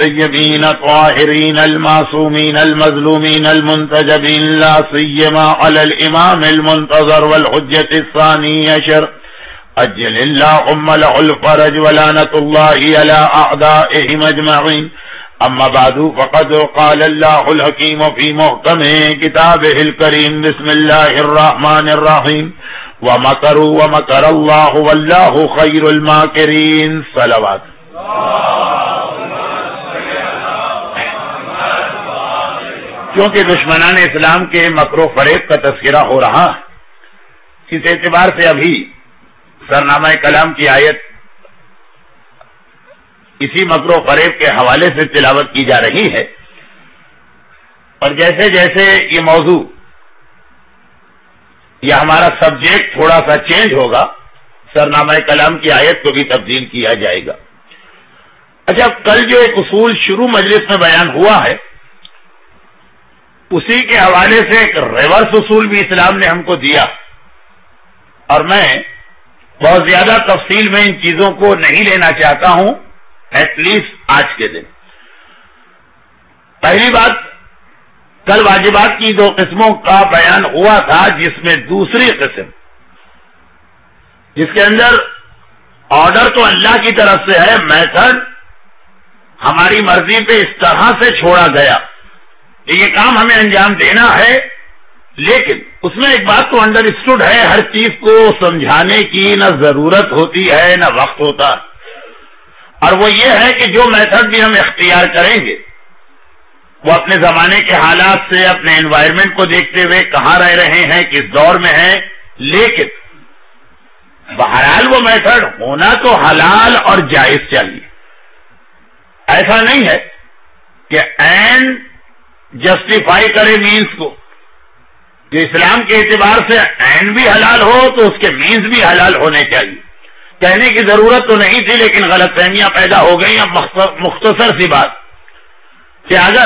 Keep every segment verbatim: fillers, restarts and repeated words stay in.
الطيبين الطاهرين المعصومين المظلومين المنتجبين لا سيما على الإمام المنتظر والحجة الثاني عشر أجل اللهم له الفرج ولعنة الله على أعدائهم أجمعين. أما بعد فقد قال الله الحكيم في محكم كتابه الكريم بسم الله الرحمن الرحيم ومكروا ومكر الله والله خير الماكرين. صلوات. کیونکہ دشمنان اسلام کے مکر و فریب کا تذکرہ ہو رہا ہے، اس اعتبار سے ابھی سرنامہ کلام کی آیت اسی مکر و فریب کے حوالے سے تلاوت کی جا رہی ہے، اور جیسے جیسے یہ موضوع یا ہمارا سبجیکٹ تھوڑا سا چینج ہوگا سرنامہ کلام کی آیت کو بھی تبدیل کیا جائے گا. اچھا، کل جو ایک اصول شروع مجلس میں بیان ہوا ہے اسی کے حوالے سے ایک ریورس اصول بھی اسلام نے ہم کو دیا، اور میں بہت زیادہ تفصیل میں ان چیزوں کو نہیں لینا چاہتا ہوں ایٹ لیسٹ آج کے دن. پہلی بات، کل واجبات کی دو قسموں کا بیان ہوا تھا، جس میں دوسری قسم جس کے اندر آرڈر تو اللہ کی طرف سے ہے، میتھڈ ہماری مرضی پہ اس طرح سے چھوڑا گیا کہ یہ کام ہمیں انجام دینا ہے، لیکن اس میں ایک بات تو انڈر اسٹوڈ ہے، ہر چیز کو سمجھانے کی نہ ضرورت ہوتی ہے نہ وقت ہوتا، اور وہ یہ ہے کہ جو میتھڈ بھی ہم اختیار کریں گے وہ اپنے زمانے کے حالات سے، اپنے انوائرمنٹ کو دیکھتے ہوئے کہاں رہ رہے ہیں، کس دور میں ہیں، لیکن بہرحال وہ میتھڈ ہونا تو حلال اور جائز چاہیے. ایسا نہیں ہے کہ اینڈ جسٹیفائی کرے مینس کو، جو اسلام کے اعتبار سے اینڈ بھی حلال ہو تو اس کے مینس بھی حلال ہونے چاہیے. کہنے کی ضرورت تو نہیں تھی، لیکن غلط فہمیاں پیدا ہو گئی. اب مختصر سی بات کہ اگر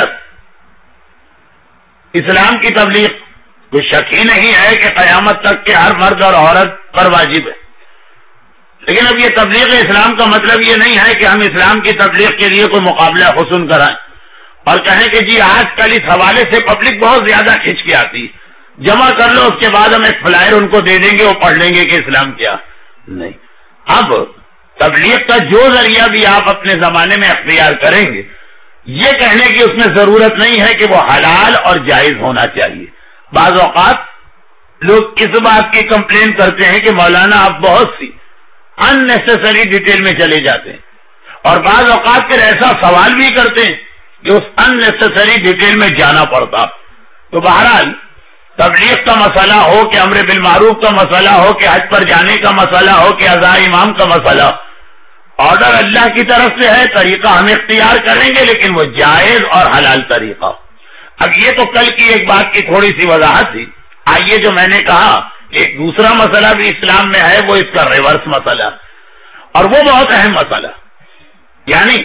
اسلام کی تبلیغ کوئی شک ہی نہیں ہے کہ قیامت تک کے ہر مرد اور عورت پر واجب ہے، لیکن اب یہ تبلیغ اسلام کا مطلب یہ نہیں ہے کہ ہم اسلام کی تبلیغ کے لیے کوئی مقابلہ حسن کرائیں اور کہیں کہ جی آج کل اس حوالے سے پبلک بہت زیادہ کھنچ کے آتی، جمع کر لو، اس کے بعد ہم ایک فلائر ان کو دے دیں گے، وہ پڑھ لیں گے کہ اسلام کیا. نہیں، اب تبلیغ کا جو ذریعہ بھی آپ اپنے زمانے میں اختیار کریں گے، یہ کہنے کی اس میں ضرورت نہیں ہے کہ وہ حلال اور جائز ہونا چاہیے. بعض اوقات لوگ اس بات کی کمپلین کرتے ہیں کہ مولانا آپ بہت سی ان نیسیسری ڈیٹیل میں چلے جاتے ہیں، اور بعض اوقات پھر ایسا سوال بھی کرتے ہیں کہ اس ان نیسیسری ڈیٹیل میں جانا پڑتا. تو بہرحال تبلیغ کا مسئلہ ہو کہ امر بالمعروف کا مسئلہ ہو کہ حج پر جانے کا مسئلہ ہو کہ اذان امام کا مسئلہ، آرڈر اللہ کی طرف سے ہے، طریقہ ہم اختیار کریں گے لیکن وہ جائز اور حلال طریقہ. اب یہ تو کل کی ایک بات کی تھوڑی سی وضاحت تھی. آئیے جو میں نے کہا ایک دوسرا مسئلہ بھی اسلام میں ہے، وہ اس کا ریورس مسئلہ، اور وہ بہت اہم مسئلہ. یعنی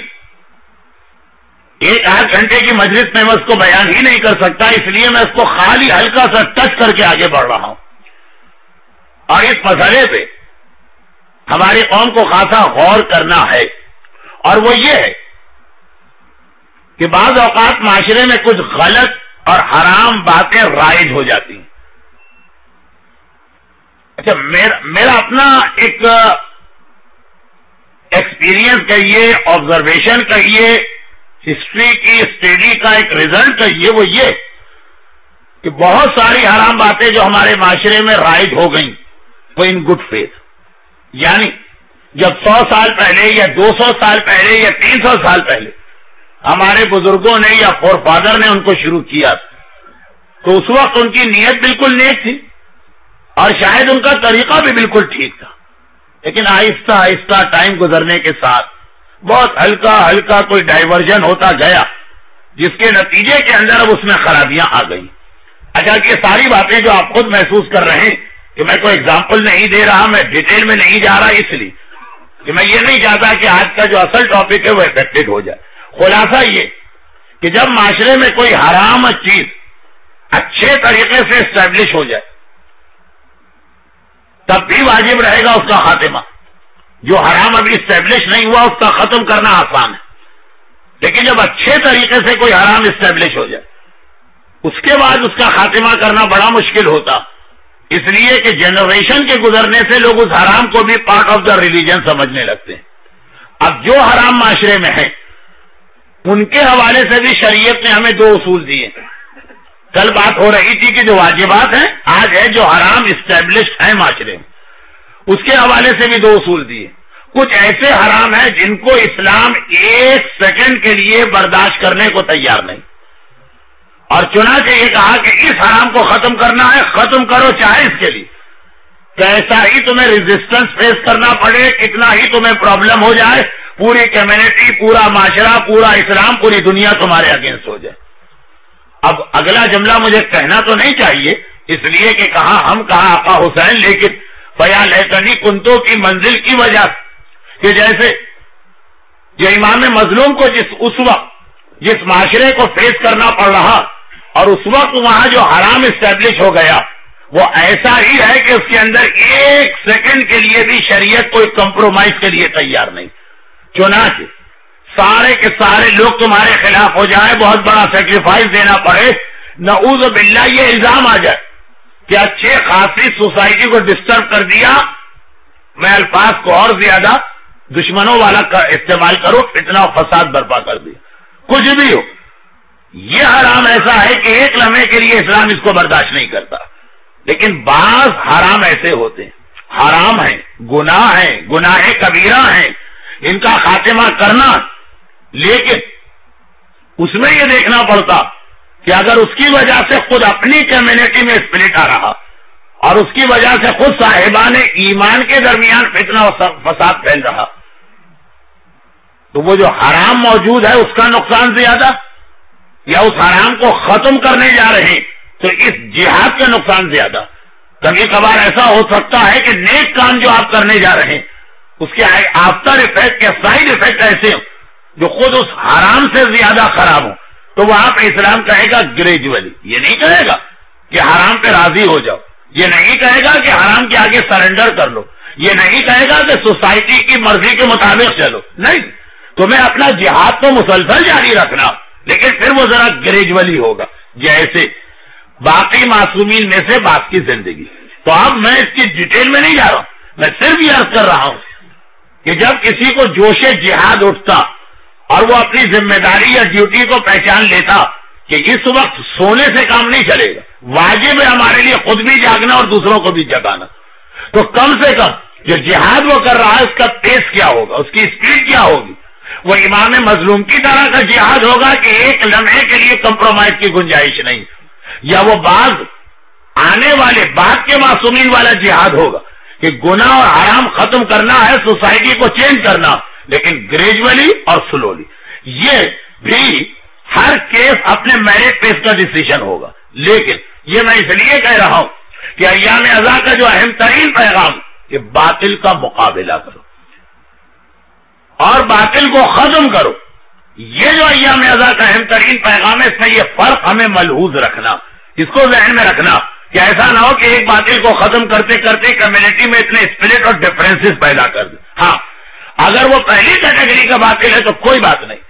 ایک آدھ گھنٹے کی مجلس میں میں اس کو بیان ہی نہیں کر سکتا، اس لیے میں اس کو خالی ہلکا سا ٹچ کر کے آگے بڑھ رہا ہوں. اور اس مسئلے پہ ہماری قوم کو خاصا غور کرنا ہے، اور وہ یہ ہے کہ بعض اوقات معاشرے میں کچھ غلط اور حرام باتیں رائج ہو جاتی ہیں. اچھا، میرا میرا اپنا ایک ایکسپیرینس کہیے، آبزرویشن کہیے، ہسٹری کی اسٹڈی کا ایک ریزلٹ کہیے، وہ یہ کہ بہت ساری حرام باتیں جو ہمارے معاشرے میں رائج ہو گئیں وہ ان گڈ فیتھ، یعنی جب سو سال پہلے یا دو سو سال پہلے یا تین سو سال پہلے ہمارے بزرگوں نے یا فور فادر نے ان کو شروع کیا تو اس وقت ان کی نیت بالکل نیک تھی اور شاید ان کا طریقہ بھی بالکل ٹھیک تھا، لیکن آہستہ آہستہ ٹائم گزرنے کے ساتھ بہت ہلکا ہلکا کوئی ڈائیورژن ہوتا گیا، جس کے نتیجے کے اندر اب اس میں خرابیاں آ گئی. اچھا، یہ ساری باتیں جو آپ خود محسوس کر رہے ہیں کہ میں کوئی اگزامپل نہیں دے رہا، میں ڈیٹیل میں نہیں جا رہا، اس لیے کہ میں یہ نہیں چاہتا کہ آج کا جو اصل ٹاپک ہے وہ افیکٹڈ ہو جائے. خلاصہ یہ کہ جب معاشرے میں کوئی حرام چیز اچھے طریقے سے اسٹیبلش ہو جائے تب بھی واجب رہے گا اس کا خاتمہ. جو حرام ابھی اسٹیبلش نہیں ہوا اس کا ختم کرنا آسان ہے. لیکن جب اچھے طریقے سے کوئی حرام اسٹیبلش ہو جائے اس کے بعد اس کا خاتمہ کرنا بڑا مشکل ہوتا، اس لیے کہ جنریشن کے گزرنے سے لوگ اس حرام کو بھی پارٹ آف دا ریلیجن سمجھنے لگتے ہیں۔ اب جو حرام معاشرے میں ہے ان کے حوالے سے بھی شریعت نے ہمیں دو اصول دیے۔ کل بات ہو رہی تھی کہ جو واجبات ہیں، آج ہے جو حرام اسٹیبلشڈ ہیں معاشرے میں، اس کے حوالے سے بھی دو اصول دیے۔ کچھ ایسے حرام ہیں جن کو اسلام ایک سیکنڈ کے لیے برداشت کرنے کو تیار نہیں، اور چنانچہ یہ کہا کہ اس حرام کو ختم کرنا ہے، ختم کرو چاہے اس کے لیے کیسا ہی تمہیں ریزسٹنس فیس کرنا پڑے، کتنا ہی تمہیں پرابلم ہو جائے، پوری کمیونٹی، پورا معاشرہ، پورا اسلام، پوری دنیا تمہارے اگینسٹ ہو جائے۔ اب اگلا جملہ مجھے کہنا تو نہیں چاہیے، اس لیے کہ کہاں ہم کہاں آقا حسین، لیکن فیا لیتنی کنتو کی منزل کی وجہ کہ جیسے جو امام مظلوم کو جس اس وقت جس معاشرے کو فیس کرنا پڑ رہا اور اس وقت وہاں جو حرام اسٹیبلش ہو گیا وہ ایسا ہی ہے کہ اس کے اندر ایک سیکنڈ کے لیے بھی شریعت کوئی کمپرومائز کے لیے تیار نہیں۔ چنانچہ سارے کے سارے لوگ تمہارے خلاف ہو جائے، بہت بڑا سیکریفائس دینا پڑے، نعوذ باللہ یہ الزام آ جائے کہ اچھے خاصی سوسائٹی کو ڈسٹرب کر دیا، میں الفاظ کو اور زیادہ دشمنوں والا استعمال کروں، فتنہ و فساد برپا کر دیا، کچھ بھی ہو، یہ حرام ایسا ہے کہ ایک لمحے کے لیے اسلام اس کو برداشت نہیں کرتا۔ لیکن بعض حرام ایسے ہوتے ہیں، حرام ہیں، گناہ ہیں، گناہ کبیرہ ہیں، ان کا خاتمہ کرنا، لیکن اس میں یہ دیکھنا پڑتا کہ اگر اس کی وجہ سے خود اپنی کمیونٹی میں اسپلٹ آ رہا اور اس کی وجہ سے خود صاحبان ایمان کے درمیان فتنہ و فساد پھیل رہا، تو وہ جو حرام موجود ہے اس کا نقصان زیادہ، یا اس حرام کو ختم کرنے جا رہے ہیں تو اس جہاد کا نقصان زیادہ۔ کبھی کبھار ایسا ہو سکتا ہے کہ نیک کام جو آپ کرنے جا رہے ہیں اس کے آفٹر افیکٹ یا سائڈ افیکٹ ایسے ہوں جو خود اس حرام سے زیادہ خراب ہوں، تو وہاں پہ اسلام کہے گا گریجولی، یہ نہیں کہے گا کہ حرام پہ راضی ہو جاؤ، یہ نہیں کہے گا کہ حرام کے آگے سرنڈر کر لو، یہ نہیں کہے گا کہ سوسائٹی کی مرضی کے مطابق چلو، نہیں، تمہیں اپنا جہاد تو مسلسل جاری رکھنا، لیکن پھر وہ ذرا گریجولی ہوگا، جیسے باقی معصومین میں سے بات کی زندگی۔ تو اب میں اس کی ڈیٹیل میں نہیں جا رہا ہوں، میں صرف یہ عرض کر رہا ہوں کہ جب کسی کو جوش جہاد اٹھتا اور وہ اپنی ذمہ داری یا ڈیوٹی کو پہچان لیتا کہ اس وقت سونے سے کام نہیں چلے گا، واجب ہے ہمارے لیے خود بھی جاگنا اور دوسروں کو بھی جگانا، تو کم سے کم جو جہاد وہ کر رہا ہے اس کا پیس کیا ہوگا، اس کی اسپیڈ کیا ہوگی، وہ امام مظلوم کی طرح کا جہاد ہوگا کہ ایک لمحے کے لیے کمپرومائز کی گنجائش نہیں، یا وہ بعض آنے والے بعد کے معصومین والا جہاد ہوگا کہ گناہ اور حرام ختم کرنا ہے، سوسائٹی کو چینج کرنا، لیکن گریجولی اور سلولی۔ یہ بھی ہر کیس اپنے میرٹ پیس کا ڈیسیژن ہوگا، لیکن یہ میں اس لیے کہہ رہا ہوں کہ ایام ازا کا جو اہم ترین پیغام کہ باطل کا مقابلہ کرو اور باطل کو ختم کرو، یہ جو ایام ازا کا اہم ترین پیغام ہے، اس میں یہ فرق ہمیں ملحوظ رکھنا، اس کو ذہن میں رکھنا کہ ایسا نہ ہو کہ ایک باطل کو ختم کرتے کرتے کمیونٹی میں اتنے اسپلٹ اور ڈفرینسز پیدا کر دے۔ ہاں، اگر وہ پہلی کیٹیگری کا باطل ہے تو کوئی بات نہیں،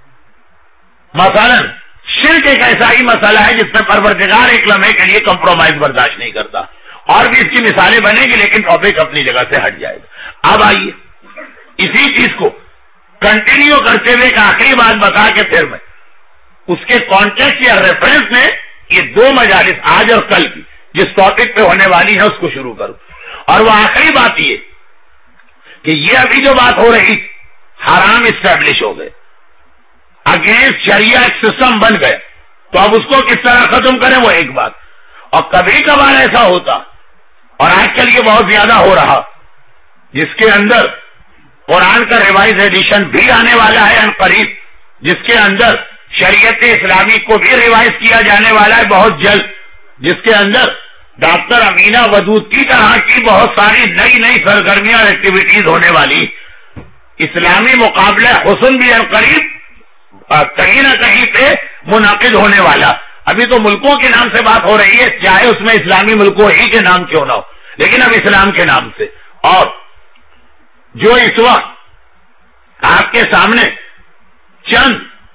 مثلا شرک ایک ایسا ہی مسئلہ ہے جس میں پروردگار ایک لمحے کے لیے کمپرومائز برداشت نہیں کرتا، اور بھی اس کی مثالیں بنے گی، لیکن ٹاپک اپنی جگہ سے ہٹ جائے گا۔ اب آئیے اسی چیز کو کنٹینیو کرتے ہوئے ایک آخری بات بتا کے پھر میں اس کے کانٹیکسٹ یا ریفرنس میں یہ دو مجالس آج اور کل کی جس ٹاپک پہ ہونے والی ہے اس کو شروع کروں، اور وہ آخری بات یہ کہ یہ ابھی جو بات ہو رہی حرام اسٹیبلش ہو گئے، اگینسٹ شریعہ ایک سسٹم بن گئے، تو اب اس کو کس طرح ختم کریں وہ ایک بات، اور کبھی کبھار ایسا ہوتا اور آج کل یہ بہت زیادہ ہو رہا جس کے اندر قرآن کا ریوائز ایڈیشن بھی آنے والا ہے ان قریب، جس کے اندر شریعت اسلامی کو بھی ریوائز کیا جانے والا ہے بہت جلد، جس کے اندر ڈاکٹر امینہ ودود کی طرح کی بہت ساری نئی نئی سرگرمیاں اور ایکٹیویٹیز ہونے والی، اسلامی مقابلہ حسن بھی ان قریب کہیں نہ کہیں پہ منعقد ہونے والا۔ ابھی تو ملکوں کے نام سے بات ہو رہی ہے، چاہے اس میں اسلامی ملکوں ہی کے نام کیوں نہ ہو، لیکن اب اسلام کے نام سے، اور جو اس وقت آپ کے سامنے چند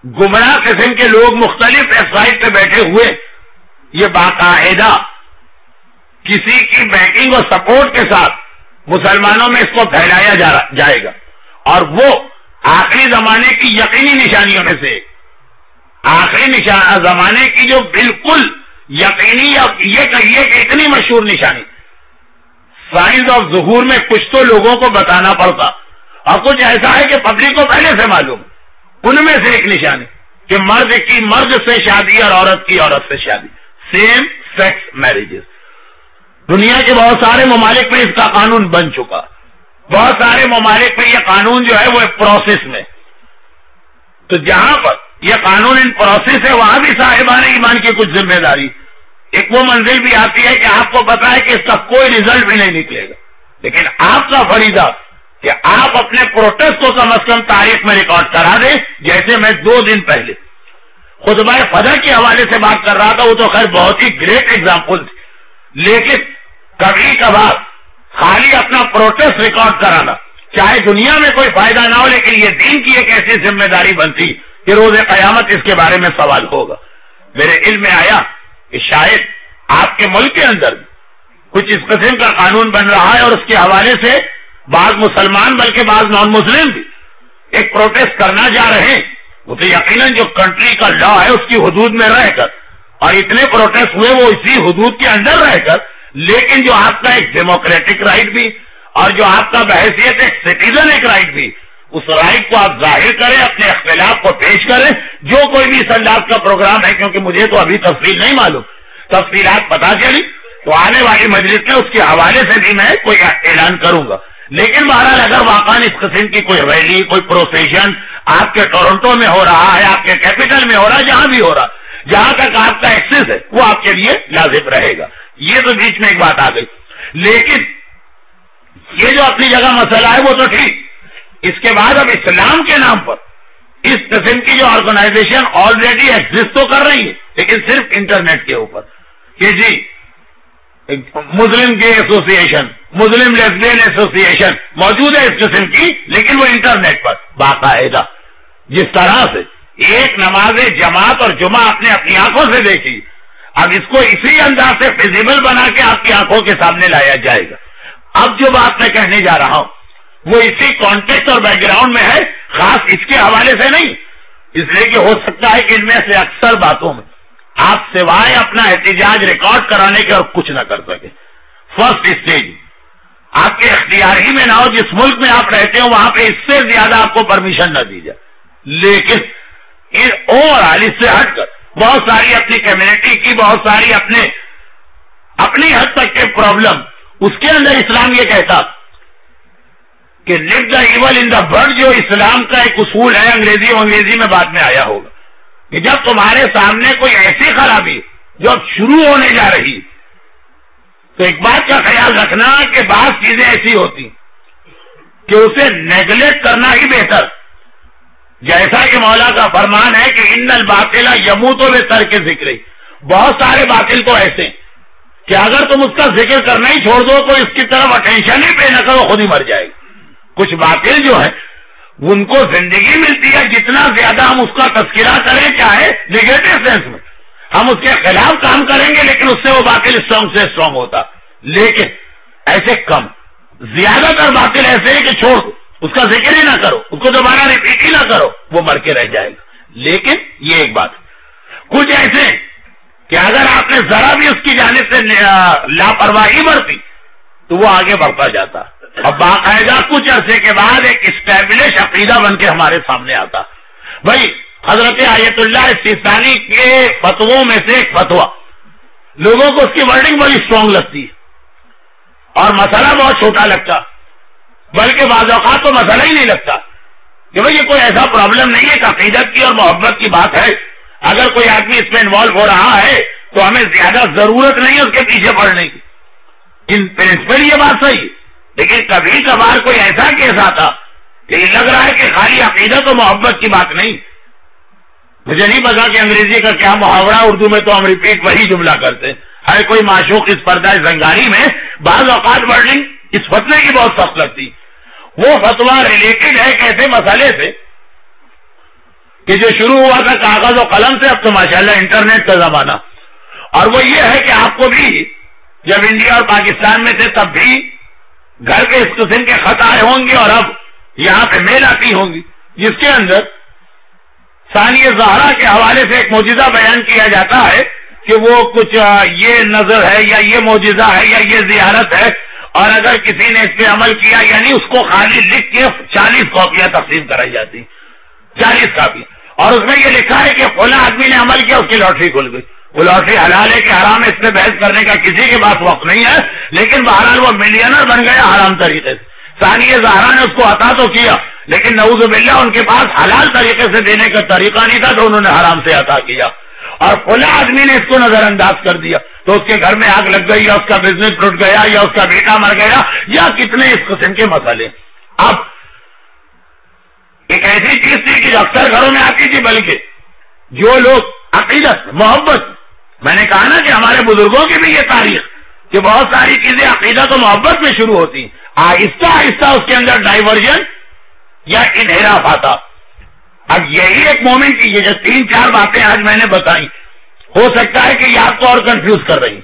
گمراہ قسم کے لوگ مختلف ویب سائٹ پہ بیٹھے ہوئے یہ باقاعدہ کسی کی بیکنگ اور سپورٹ کے ساتھ مسلمانوں میں اس کو پھیلایا جائے گا، اور وہ آخری زمانے کی یقینی نشانیوں میں سے آخری نشان زمانے کی جو بالکل یقینی، یہ کہیے کہ اتنی مشہور نشانی سائنس آف ظہور میں کچھ تو لوگوں کو بتانا پڑتا اور کچھ ایسا ہے کہ پبلک کو پہلے سے معلوم، ان میں سے ایک نشانی کہ مرد کی مرد سے شادی اور عورت کی عورت سے شادی، سیم سیکس میرجز۔ دنیا کے بہت سارے ممالک میں اس کا قانون بن چکا، بہت سارے ممالک میں یہ قانون جو ہے وہ پروسیس میں، تو جہاں پر یہ قانون ان پروسیس ہے وہاں بھی صاحبان ایمان کی کچھ ذمہ داری، ایک وہ منزل بھی آتی ہے کہ آپ کو پتا ہے کہ اس کا کوئی ریزلٹ بھی نہیں نکلے گا، لیکن آپ کا فریضہ کہ آپ اپنے پروٹیسٹ کو کم از کم تاریخ میں ریکارڈ کرا دیں۔ جیسے میں دو دن پہلے خطبہ فجر کے حوالے سے بات کر رہا تھا، وہ تو خیر بہت ہی گریٹ ایگزامپل تھی، لیکن کبھی کبھار خالی اپنا پروٹیسٹ ریکارڈ کرانا، چاہے دنیا میں کوئی فائدہ نہ ہو، لیکن یہ دین کی ایک ایسی ذمہ داری بنتی کہ روز قیامت اس کے بارے میں سوال ہوگا۔ میرے علم میں آیا کہ شاید آپ کے ملک کے اندر کچھ اس قسم کا قانون بن رہا ہے، اور اس کے حوالے سے بعض مسلمان بلکہ بعض نان مسلم بھی ایک پروٹیسٹ کرنا جا رہے ہیں۔ وہ تو یقیناً جو کنٹری کا لا ہے اس کی حدود میں رہ کر، اور اتنے پروٹیسٹ ہوئے وہ اسی حدود کے اندر رہ کر، لیکن جو آپ کا ایک ڈیموکریٹک رائٹ بھی اور جو آپ کا بحیثیت ایک سٹیزن ایک رائٹ بھی، اس رائٹ کو آپ ظاہر کریں، اپنے اختلاف کو پیش کریں۔ جو کوئی بھی اس انداز کا پروگرام ہے، کیونکہ مجھے تو ابھی تفصیل نہیں معلوم، تفصیلات پتا چلی تو آنے والی مجلس میں اس کے حوالے سے بھی میں کوئی اعلان کروں گا۔ لیکن بہرحال اگر واقعا اس قسم کی کوئی ریلی، کوئی پروسیشن آپ کے ٹورنٹو میں ہو رہا ہے، آپ کے کیپٹل میں ہو رہا ہے، جہاں بھی ہو رہا، جہاں تک آپ کا ایکسس ہے وہ آپ کے لیے لازم رہے گا۔ یہ تو بیچ میں ایک بات آ گئی، لیکن یہ جو اپنی جگہ مسئلہ ہے وہ تو ٹھیک، اس کے بعد اب اسلام کے نام پر اس قسم کی جو آرگنائزیشن آلریڈی ایگزسٹ تو کر رہی ہے، لیکن صرف انٹرنیٹ کے اوپر، کہ جی مسلم گے ایسوسی ایشن، مسلم لیسبین ایسوسی ایشن موجود ہے اس قسم کی، لیکن وہ انٹرنیٹ پر باقاعدہ جس طرح سے ایک نماز جماعت اور جمعہ اپنے اپنی آنکھوں سے دیکھی، اب اس کو اسی انداز سے فیزیبل بنا کے آپ کی آنکھوں کے سامنے لایا جائے گا۔ اب جو بات میں کہنے جا رہا ہوں وہ اسی کانٹیکسٹ اور بیک گراؤنڈ میں ہے، خاص اس کے حوالے سے نہیں، اس لیے کہ ہو سکتا ہے کہ ان میں سے اکثر باتوں میں آپ سوائے اپنا احتجاج ریکارڈ کرانے کے اور کچھ نہ کر سکے۔ فرسٹ اسٹیج آپ کے اختیار ہی میں نہ ہو، جس ملک میں آپ رہتے ہو وہاں پہ اس سے زیادہ آپ کو پرمیشن نہ دی جائے، لیکن اوور آل اس سے ہٹ کر بہت ساری اپنی کمیونٹی کی، بہت ساری اپنے اپنی حد تک کے پرابلم، اس کے اندر اسلام یہ کہتا کہ لیٹ دا ایول ان دا بڈ، جو اسلام کا ایک اصول ہے، انگریزی و انگریزی میں بعد میں آیا ہوگا، کہ جب تمہارے سامنے کوئی ایسی خرابی جو اب شروع ہونے جا رہی تو ایک بات کا خیال رکھنا کہ بعض چیزیں ایسی ہوتی کہ اسے نیگلیکٹ کرنا ہی بہتر، جیسا کہ مولا کا فرمان ہے کہ ان الباطل یموت بترک ذکر، بہت سارے باطل تو ایسے کہ اگر تم اس کا ذکر کرنا ہی چھوڑ دو تو اس کی طرف اٹینشن ہی پے نہ کرو، خود ہی مر جائے گا۔ کچھ باطل جو ہے ان کو زندگی ملتی ہے، جتنا زیادہ ہم اس کا تذکرہ کریں، چاہے نیگیٹو سینس میں ہم اس کے خلاف کام کریں گے، لیکن اس سے وہ باطل اسٹرانگ سے اسٹرانگ ہوتا، لیکن ایسے کم، زیادہ تر باطل ایسے ہے کہ چھوڑ دو، اس کا ذکر ہی نہ کرو، اس کو دوبارہ ریپیٹ ہی نہ کرو، وہ مر کے رہ جائے گا۔ لیکن یہ ایک بات ہے، کچھ ایسے کہ اگر آپ نے ذرا بھی اس کی جانب سے لاپرواہی برتی تو وہ آگے بڑھتا جاتا، اب باقاعدہ کچھ عرصے کے بعد ایک اسٹیبلش عقیدہ بن کے ہمارے سامنے آتا۔ بھائی حضرت آیت اللہ سیستانی کے فتووں میں سے ایک فتوا، لوگوں کو اس کی ورڈنگ بڑی اسٹرانگ لگتی ہے اور مسئلہ بہت چھوٹا لگتا، بلکہ بعض اوقات تو مسئلہ ہی نہیں لگتا کہ بھئی یہ کوئی ایسا پرابلم نہیں ہے کہ عقیدت کی اور محبت کی بات ہے، اگر کوئی آدمی اس میں انوالو ہو رہا ہے تو ہمیں زیادہ ضرورت نہیں ہے اس کے پیچھے پڑنے کی۔ ان پرنسپل یہ بات صحیح ہے، لیکن کبھی کبھار کوئی ایسا کیس آتا کہ یہ لگ رہا ہے کہ خالی عقیدت و محبت کی بات نہیں۔ مجھے نہیں پتا کہ انگریزی کا کیا محاورہ، اردو میں تو ہم ریپیٹ وہی جملہ کرتے ہیں، ہر کوئی معشوق اس پردہ زنگاری میں بعض اوقات ورڈنگ اس فتوے کی بہت سخت لگتی۔ وہ فتویٰ ریلیٹڈ ہے ایک ایسے مسئلے سے کہ جو شروع ہوا تھا کاغذ و قلم سے، اب تو ماشاءاللہ انٹرنیٹ کا زمانہ. اور وہ یہ ہے کہ آپ کو بھی جب انڈیا اور پاکستان میں تھے تب بھی گھر کے اس قسم کے خط آئے ہوں گے، اور اب یہاں پہ میل آتی ہوں گی جس کے اندر ثانیہ زہرا کے حوالے سے ایک معجزہ بیان کیا جاتا ہے کہ وہ کچھ یہ نظر ہے یا یہ معجزہ ہے یا یہ زیارت ہے، اور اگر کسی نے اس پہ عمل کیا یعنی اس کو خالی لکھ کے چالیس کاپیاں تقسیم کرائی جاتی، چالیس کاپیاں، اور اس میں یہ لکھا ہے کہ فلاں آدمی نے عمل کیا، اس کی لاٹری کھل گئی. وہ لاٹری حلال ہے کہ حرام ہے اس پہ بحث کرنے کا کسی کے پاس وقت نہیں ہے، لیکن بہرحال وہ ملینر بن گیا حرام طریقے سے. ثانیہ زہرا نے اس کو عطا تو کیا، لیکن نعوذ باللہ ان کے پاس حلال طریقے سے دینے کا طریقہ نہیں تھا تو انہوں نے حرام سے عطا کیا، اور فلاں آدمی نے اس کو نظر انداز کر دیا تو اس کے گھر میں آگ لگ گئی، یا اس کا بزنس ٹوٹ گیا، یا اس کا بیٹا مر گیا، یا کتنے اس قسم کے مسئلے. اب ایک ایسی چیز تھی کہ اکثر گھروں میں آتی تھی، بلکہ جو لوگ عقیدت محبت، میں نے کہا نا کہ ہمارے بزرگوں کی بھی یہ تاریخ کہ بہت ساری چیزیں عقیدت و محبت میں شروع ہوتی، آہستہ آہستہ اس کے اندر ڈائیورژن یا انحراف آتا. اب یہی ایک مومن کی یہ جو تین چار باتیں آج میں نے بتائی، ہو سکتا ہے کہ یہ آپ کو اور کنفیوز کر رہی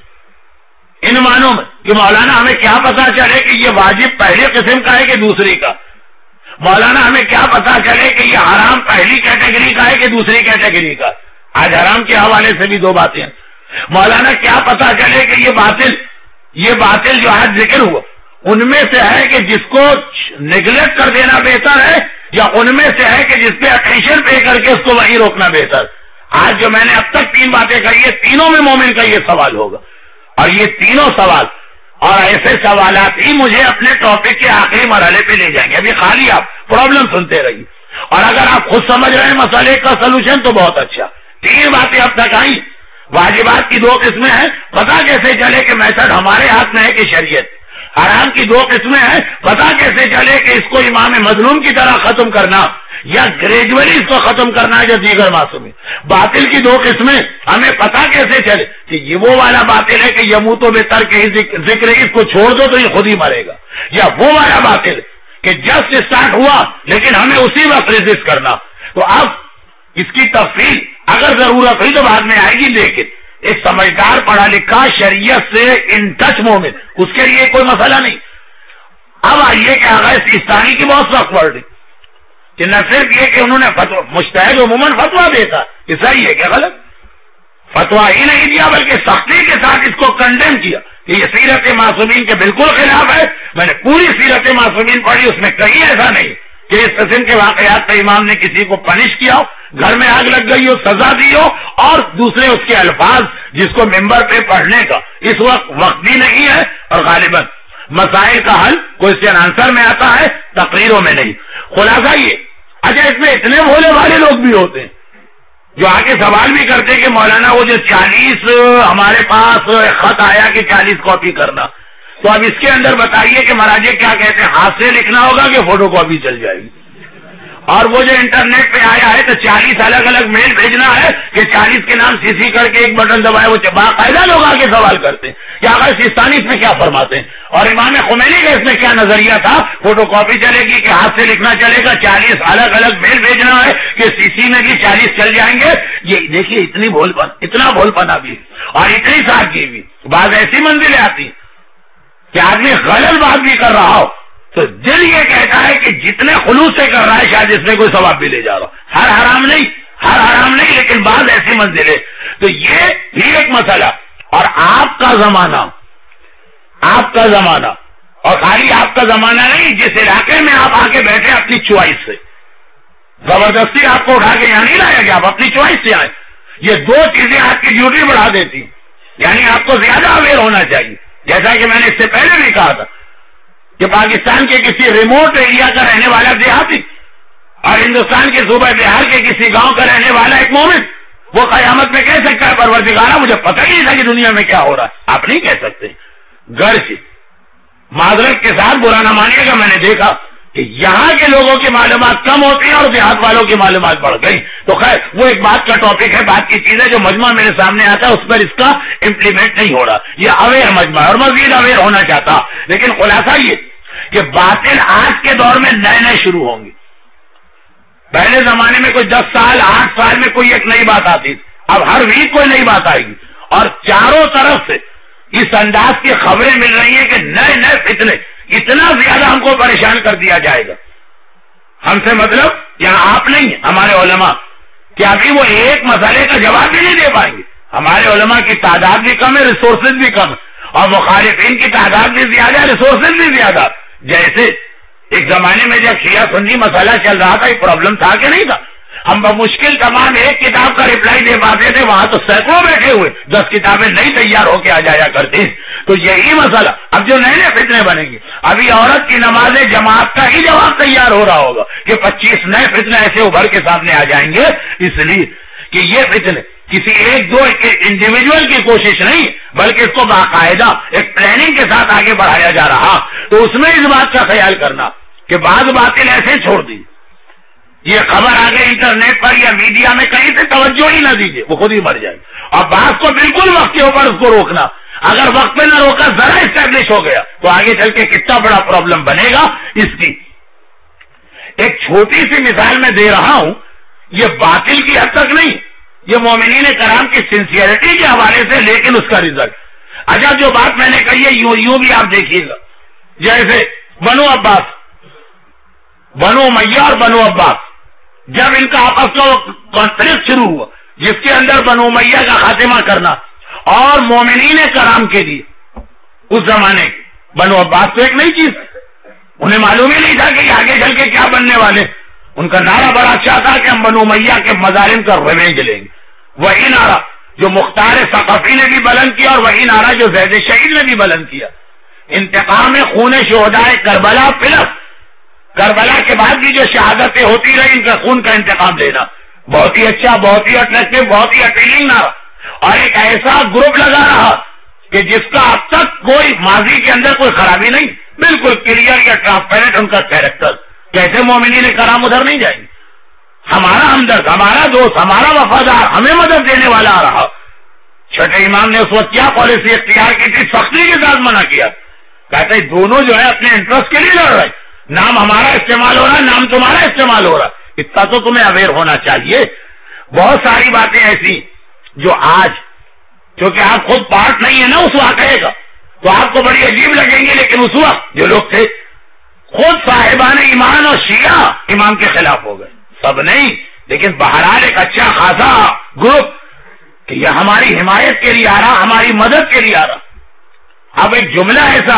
ان معنوں میں کہ مولانا ہمیں کیا پتا چلے کہ یہ واجب پہلی قسم کا ہے کہ دوسری کا، مولانا ہمیں کیا پتا چلے کہ یہ حرام پہلی کیٹیگری کا ہے کہ دوسری کیٹیگری کا. آج حرام کے حوالے سے بھی دو باتیں ہیں. مولانا کیا پتا چلے کہ یہ باطل یہ باطل جو آج ذکر ہوا ان میں سے ہے کہ جس کو نیگلیکٹ کر دینا بہتر ہے، یا ان میں سے ہے کہ جس پہ اٹینشن پے کر کے اس کو وہیں روکنا بہتر. آج جو میں نے اب تک تین باتیں کہی ہے، تینوں میں مومن کا یہ سوال ہوگا، اور یہ تینوں سوال اور ایسے سوالات ہی مجھے اپنے ٹاپک کے آخری مرحلے پہ لے جائیں گے. ابھی خالی آپ پرابلم سنتے رہیے، اور اگر آپ خود سمجھ رہے ہیں مسئلے کا سلوشن تو بہت اچھا. تین باتیں اب تک آئی. واجبات کی دو قسمیں ہیں، پتا کیسے چلے کہ میتھڈ ہمارے ہاتھ میں ہے کہ شریعت. حرام کی دو قسمیں ہیں، پتا کیسے چلے کہ اس کو امام مظلوم کی طرح ختم کرنا یا گریجولی اس کو ختم کرنا ہے جو دیگر معصوم. باطل کی دو قسمیں، ہمیں پتا کیسے چلے کہ یہ وہ والا باطل ہے کہ یموت بے ترک ذکر، اس کو چھوڑ دو تو یہ خود ہی مرے گا، یا وہ والا باطل کہ جسٹ اسٹارٹ ہوا لیکن ہمیں اسی وقت ریزسٹ کرنا. تو اب اس کی تفصیل اگر ضرورت ہوئی تو بعد میں آئے گی، لیکن ایک سمجھدار پڑھا لکھا شریعت سے ان ٹچ مومن اس کے لیے کوئی مسئلہ نہیں. اب آئیے کہ آغاز سیستانی کی بہت سخت ورڈ کہ نہ صرف یہ کہ انہوں نے مجتہد عموماً فتوا دیتا کہ صحیح ہے کیا غلط، فتوا ہی نہیں دیا بلکہ سختی کے ساتھ اس کو کنڈیم کیا کہ یہ سیرت معصومین کے بالکل خلاف ہے. میں نے پوری سیرت معصومین پڑھی، اس میں کہیں ایسا نہیں کہ اس قسم کے واقعات پہ امام نے کسی کو پنش کیا ہو، گھر میں آگ لگ گئی ہو، سزا دی ہو، اور دوسرے اس کے الفاظ جس کو ممبر پہ پڑھنے کا اس وقت وقت بھی نہیں ہے، اور غالباً مسائل کا حل کوشچن آنسر میں آتا ہے، تقریروں میں نہیں. خلاصہ یہ اچھا، اس میں اتنے بھولے والے لوگ بھی ہوتے ہیں جو آگے سوال بھی کرتے کہ مولانا وہ جو چالیس ہمارے پاس خط آیا کہ چالیس کاپی کرنا، تو اب اس کے اندر بتائیے کہ مہاراجے کیا کہتے ہیں، ہاتھ سے لکھنا ہوگا کہ فوٹو کاپی چل جائے گی؟ اور وہ جو انٹرنیٹ پہ آیا ہے تو چالیس الگ الگ میل بھیجنا ہے کہ چالیس کے نام سی سی کر کے ایک بٹن دبائے. وہ باقاعدہ لوگ آگے سوال کرتے ہیں کہ آغاز سیستانی اس میں کیا فرماتے ہیں، اور امام خمینی کا اس میں کیا نظریہ تھا، فوٹو کاپی چلے گی کہ ہاتھ سے لکھنا چلے گا، چالیس الگ الگ میل بھیجنا ہے کہ سی سی میں بھی چالیس چل جائیں گے. یہ دیکھیے اتنی بھول پن اتنا بھول پنا بھی اور اتنی سادگی بھی. بعض ایسی منزلیں آتی کہ آدمی غلط بات بھی کر رہا ہو تو دل یہ کہتا ہے کہ جتنے خلوص سے کر رہا ہے شاید اس میں کوئی ثواب بھی لے جا رہا ہو. ہر حرام نہیں ہر حرام نہیں لیکن بعض ایسی منزلیں. تو یہ بھی ایک مسئلہ. اور آپ کا زمانہ آپ کا زمانہ اور خالی آپ کا زمانہ نہیں، جس علاقے میں آپ آ کے بیٹھے اپنی چوائس سے، زبردستی آپ کو اٹھا کے یہاں نہیں لایا گیا، آپ اپنی چوائس سے آئے. یہ دو چیزیں آپ کی ڈیوٹی بڑھا دیتی، یعنی آپ کو زیادہ اویئر ہونا چاہیے. جیسا کہ میں نے اس سے پہلے بھی کہا تھا کہ پاکستان کے کسی ریموٹ ایریا کا رہنے والا دیہاتی اور ہندوستان کے صوبہ بہار کے کسی گاؤں کا رہنے والا ایک مومن وہ قیامت میں کہہ سکتا ہے پروردگارا مجھے پتہ ہی نہیں تھا کہ دنیا میں کیا ہو رہا ہے. آپ نہیں کہہ سکتے. گھر سے معذرت کے ساتھ برا نہ مانیے گا، میں نے دیکھا کہ یہاں کے لوگوں کی معلومات کم ہوتی ہیں اور دیہات والوں کی معلومات بڑھ گئی. تو خیر وہ ایک بات کا ٹاپک ہے، بات کی چیز ہے جو مجمع میرے سامنے آتا ہے اس پر اس کا امپلیمنٹ نہیں ہو رہا. یہ اویئر مجمع اور مزید اویئر ہونا چاہتا. لیکن خلاصہ یہ کہ باطل آج کے دور میں نئے نئے شروع ہوں گے. پہلے زمانے میں کوئی دس سال آٹھ سال میں کوئی ایک نئی بات آتی تھی، اب ہر ویک کوئی نئی بات آئے گی، اور چاروں طرف سے اس انداز کی خبریں مل رہی ہیں کہ نئے نئے فتنے، اتنا زیادہ ہم کو پریشان کر دیا جائے گا. ہم سے مطلب یہاں آپ نہیں، ہمارے علماء، کہ ابھی وہ ایک مسئلے کا جواب بھی نہیں دے پائیں گے. ہمارے علماء کی تعداد بھی کم ہے، ریسورسز بھی کم ہے، اور مخالفین کی تعداد بھی زیادہ ہے، ریسورسز بھی زیادہ. جیسے ایک زمانے میں جب شیعہ سنی مسئلہ چل رہا تھا، یہ پرابلم تھا کہ نہیں تھا؟ ہم بمشکل تمام ایک کتاب کا ریپلائی دے پاتے تھے، وہاں تو سینکڑوں بیٹھے ہوئے دس کتابیں نہیں تیار ہو کے آ جایا کرتی. تو یہی مسئلہ اب جو نئے نئے فتنے بنیں گے، ابھی عورت کی نماز جماعت کا ہی جواب تیار ہو رہا ہوگا کہ پچیس نئے فتنے ایسے ابھر کے سامنے آ جائیں گے، اس لیے کہ یہ فتنے کسی ایک دو انڈیویجول کی کوشش نہیں، بلکہ اس کو باقاعدہ ایک پلاننگ کے ساتھ آگے بڑھایا جا رہا. تو اس میں اس بات کا خیال کرنا کہ بعض باتیں ایسے چھوڑ دی، یہ خبر آگے انٹرنیٹ پر یا میڈیا میں کہیں سے توجہ ہی نہ دیجیے، وہ خود ہی مر جائے. اور بات کو بالکل وقت کے اوپر اس کو روکنا، اگر وقت پہ نہ روکا ذرا اسٹیبلش ہو گیا تو آگے چل کے کتنا بڑا پرابلم بنے گا. اس کی ایک چھوٹی سی مثال میں دے رہا ہوں، یہ باطل کی حد تک نہیں، یہ مومنین کرام کی سنسیئرٹی کے حوالے سے، لیکن اس کا رزلٹ. اچھا جو بات میں نے کہی ہے یوں یوں بھی آپ دیکھیے گا، جیسے بنو عباس، بنو امیہ اور بنو عباس، جب ان کا آپس کا کانفلکٹ شروع ہوا جس کے اندر بنو امیہ کا خاتمہ کرنا اور مومنین کرام کے لیے اس زمانے کی بنو عباس تو ایک نئی چیز، انہیں معلوم ہی نہیں تھا کہ آگے چل کے کیا بننے والے. ان کا نعرہ بڑا اچھا تھا کہ ہم بنو امیہ کے مظالم کا ریونج لیں گے. وہی نعرہ جو مختار ثقفی نے بھی بلند کیا اور وہی نعرہ جو زید شہید نے بھی بلند کیا، انتقام خون شہدائے کربلا پلس کربلا کے بعد بھی جو شہادتیں ہوتی رہی ان کا خون کا انتقام لینا. بہت ہی اچھا، بہت ہی اٹریکٹیو، بہت ہی اپیلنگ نعرہ، اور ایک ایسا گروپ لگا رہا کہ جس کا اب تک کوئی ماضی کے اندر کوئی خرابی نہیں، بالکل کلیئر یا ٹرانسپیرنٹ ان کا کیریکٹر. کیسے مومنین کرام ادھر نہیں جائیں گے؟ ہمارا ہمدرد، ہمارا دوست، ہمارا وفادار، ہمیں مدد دینے والا آ رہا. چھٹے امام نے اس وقت کیا پالیسی اختیار کی تھی؟ سختی کے ساتھ منع کیا. کہتے دونوں جو ہے اپنے انٹرسٹ کے لیے لڑ رہے، نام ہمارا استعمال ہو رہا ہے، نام تمہارا استعمال ہو رہا ہے. اتنا تو تمہیں اویئر ہونا چاہیے. بہت ساری باتیں ایسی جو آج کیونکہ آپ خود پارٹ نہیں ہے نا اس واقعے کا تو آپ کو بڑی عجیب لگیں گے، لیکن اس وقت جو لوگ تھے خود صاحبان ایمان اور شیعہ امام کے خلاف ہو گئے. سب نہیں لیکن بہرحال ایک اچھا خاصا گروپ کہ یہ ہماری حمایت کے لیے آ رہا، ہماری مدد کے لیے آ رہا. اب ایک جملہ ایسا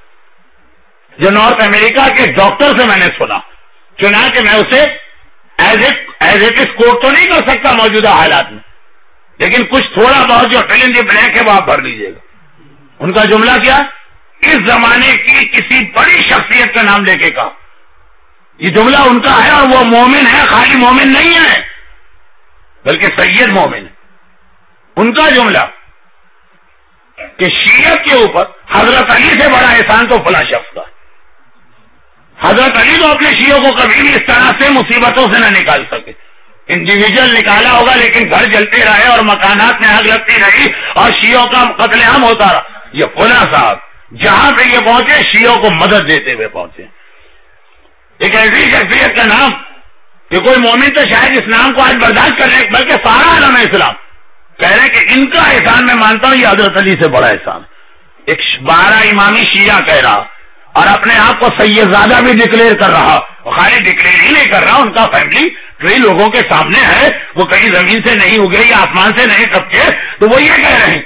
جو نارتھ امریکہ کے ڈاکٹر سے میں نے سنا، چنا کہ میں اسے as as it is quote تو نہیں کر سکتا موجودہ حالات میں، لیکن کچھ تھوڑا بہت جو فل ان دی بلینک ہے وہ آپ پڑھ لیجیے گا. ان کا جملہ کیا؟ اس زمانے کی کسی بڑی شخصیت کا نام لے کے کہا. یہ جملہ ان کا ہے اور وہ مومن ہے، خالی مومن نہیں ہے بلکہ سید مومن ہے. ان کا جملہ کہ شیعت کے اوپر حضرت علی سے بڑا احسان تو فلاں شخص کا. حضرت علی تو اپنے شیعوں کو کبھی بھی اس طرح سے مصیبتوں سے نہ نکال سکے. انڈیویجل نکالا ہوگا لیکن گھر جلتے رہے اور مکانات میں آگ لگتی رہی اور شیعوں کا قتل عام ہوتا رہا. یہ فلاں صاحب جہاں پہ یہ پہنچے شیعوں کو مدد دیتے ہوئے پہنچے. ایک ایسی شخصیت کا نام کہ کوئی مومن تو شاید اس نام کو آج برداشت کر رہے، بلکہ سارا عالم اسلام کہہ رہے کہ ان کا احسان میں مانتا ہوں یہ حضرت علی سے بڑا احسان. ایک بارہ امامی شیعہ کہہ رہا اور اپنے آپ کو سید زادہ بھی ڈکلیئر کر رہا، خالی ڈکلیئر ہی نہیں کر رہا، ان کا فیملی کئی لوگوں کے سامنے ہے، وہ کہیں زمین سے نہیں اگے یا آسمان سے نہیں ٹپکے، تو وہ یہ کہہ رہے ہیں.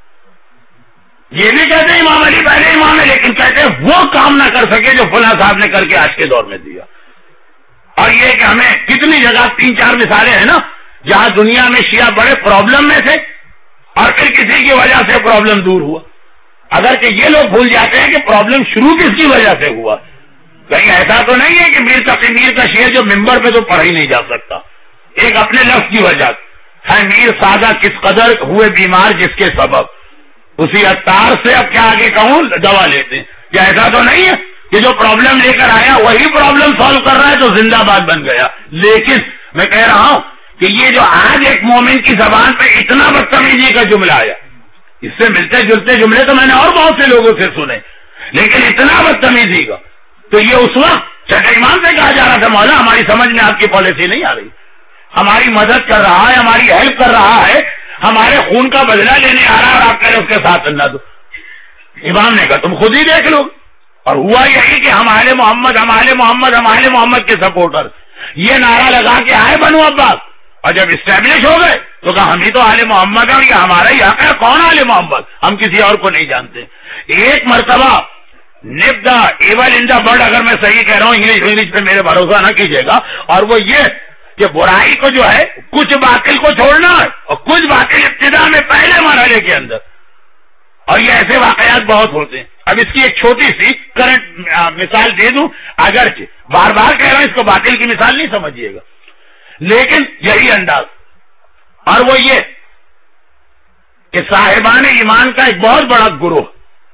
یہ بھی کہتے ہیں امام علی پہلے امام ہے، لیکن کہتے ہیں وہ کام نہ کر سکے جو فلاں صاحب نے کر کے آج کے دور میں دیا. اور یہ کہ ہمیں کتنی جگہ تین چار مثالیں ہیں نا جہاں دنیا میں شیعہ بڑے پرابلم میں تھے اور پھر کسی کی وجہ سے پرابلم دور ہوا. اگر کہ یہ لوگ بھول جاتے ہیں کہ پرابلم شروع کس کی وجہ سے ہوا. کہیں ایسا تو نہیں ہے کہ میر تقی میر کا شعر جو ممبر پہ تو پڑھا ہی نہیں جا سکتا، ایک اپنے لفظ کی وجہ ہے. میر سادہ کس قدر ہوئے بیمار جس کے سبب اسی عطار سے اب کیا آگے کہوں دوا لیتے ہیں. کیا ایسا تو نہیں ہے کہ جو پرابلم لے کر آیا وہی پرابلم سالو کر رہا ہے تو زندہ باد بن گیا. لیکن میں کہہ رہا ہوں کہ یہ جو آج ایک مومن کی زبان پہ اتنا بدتمیزی کا جملہ آیا، اس سے ملتے جلتے جملے تو میں نے اور بہت سے لوگوں سے سنے، لیکن اتنا بدتمیزی کا تو یہ اس وقت چھٹے امام سے کہا جا رہا تھا مولا ہماری سمجھ میں آپ کی پالیسی نہیں آ رہی، ہماری مدد کر رہا ہے، ہماری ہیلپ کر رہا ہے، ہمارے خون کا بدلہ لینے آ رہا ہے اور آپ کہہ رہے اس کے ساتھ نہ دو۔ امام نے کہا تم خود ہی دیکھ لو، اور ہوا یہی کہ ہم اہل محمد ہم اہل محمد ہم اہل محمد کے سپورٹر یہ نعرہ لگا کے آئے بنو عباس، اور جب اسٹیبلش ہو گئے تو کہا ہم ہی تو اہل محمد ہیں، یہ ہمارا ہی حق ہے، کون اہل محمد، ہم کسی اور کو نہیں جانتے۔ ایک مرتبہ nab the evil in the bird, اگر میں صحیح کہہ رہا ہوں، انگلش انگلش پہ میرے بھروسہ نہ کیجیے گا، اور وہ یہ کہ برائی کو جو ہے کچھ باطل کو چھوڑنا ہے، اور کچھ باطل ابتدا میں پہلے مرحلے کے اندر، اور یہ ایسے واقعات بہت ہوتے ہیں۔ اب اس کی ایک چھوٹی سی کرنٹ مثال دے دوں، اگرچہ بار بار کہہ رہا ہوں اس کو باطل کی مثال نہیں سمجھیے گا، لیکن یہی انداز، اور وہ یہ کہ صاحبان ایمان کا ایک بہت بڑا گروہ